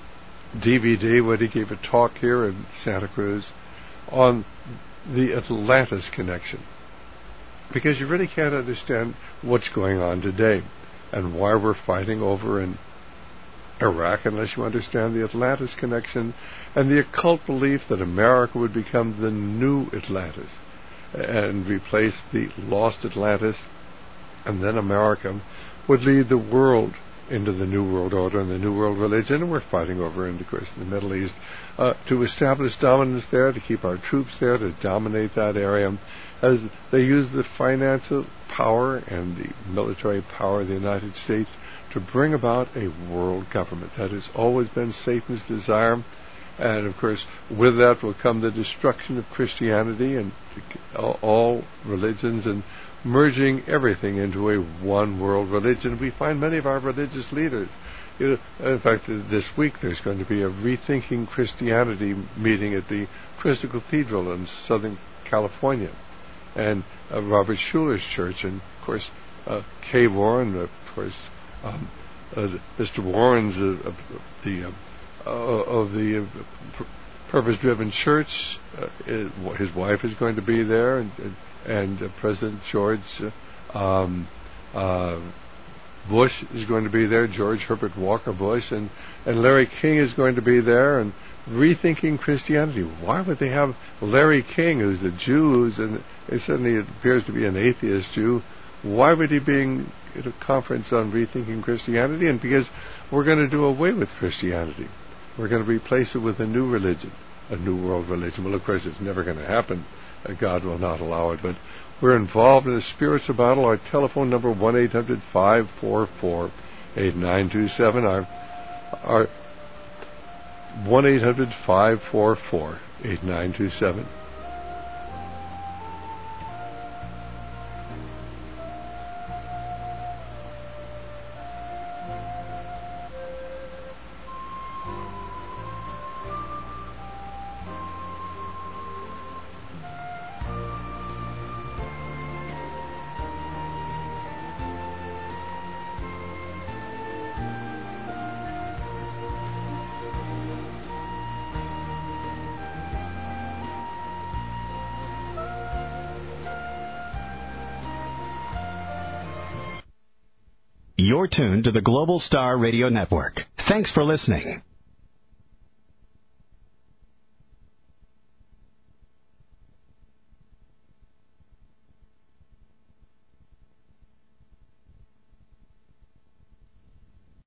D V D, when he gave a talk here in Santa Cruz on the Atlantis connection, because you really can't understand what's going on today and why we're fighting over in Iraq unless you understand the Atlantis connection and the occult belief that America would become the new Atlantis and replace the lost Atlantis, and then America would lead the world into the New World Order and the New World Religion, and we're fighting over, in, of course, in the Middle East, uh, to establish dominance there, to keep our troops there, to dominate that area, as they use the financial power and the military power of the United States to bring about a world government. That has always been Satan's desire. And, of course, with that will come the destruction of Christianity and all religions and merging everything into a one world religion. We find many of our religious leaders. You know, in fact, this week there's going to be a Rethinking Christianity meeting at the Crystal Cathedral in Southern California. And uh, Robert Schuller's church, and, of course, uh, Kay Warren, of course, um, uh, Mister Warren's uh, uh, the... Uh, Uh, of the uh, purpose-driven church. Uh, his wife is going to be there, and, and uh, President George uh, um, uh, Bush is going to be there, George Herbert Walker Bush, and, and Larry King is going to be there, and Rethinking Christianity. Why would they have Larry King, who's a Jew, who's an, suddenly appears to be an atheist Jew? Why would he be at a conference on Rethinking Christianity? And because we're going to do away with Christianity. We're going to replace it with a new religion, a new world religion. Well, of course, it's never going to happen. Uh, God will not allow it. But we're involved in a spiritual battle. Our telephone number, one eight hundred five four four eight nine two seven. Our, our one eight hundred five four four eight nine two seven. You're tuned to the Global Star Radio Network. Thanks for listening.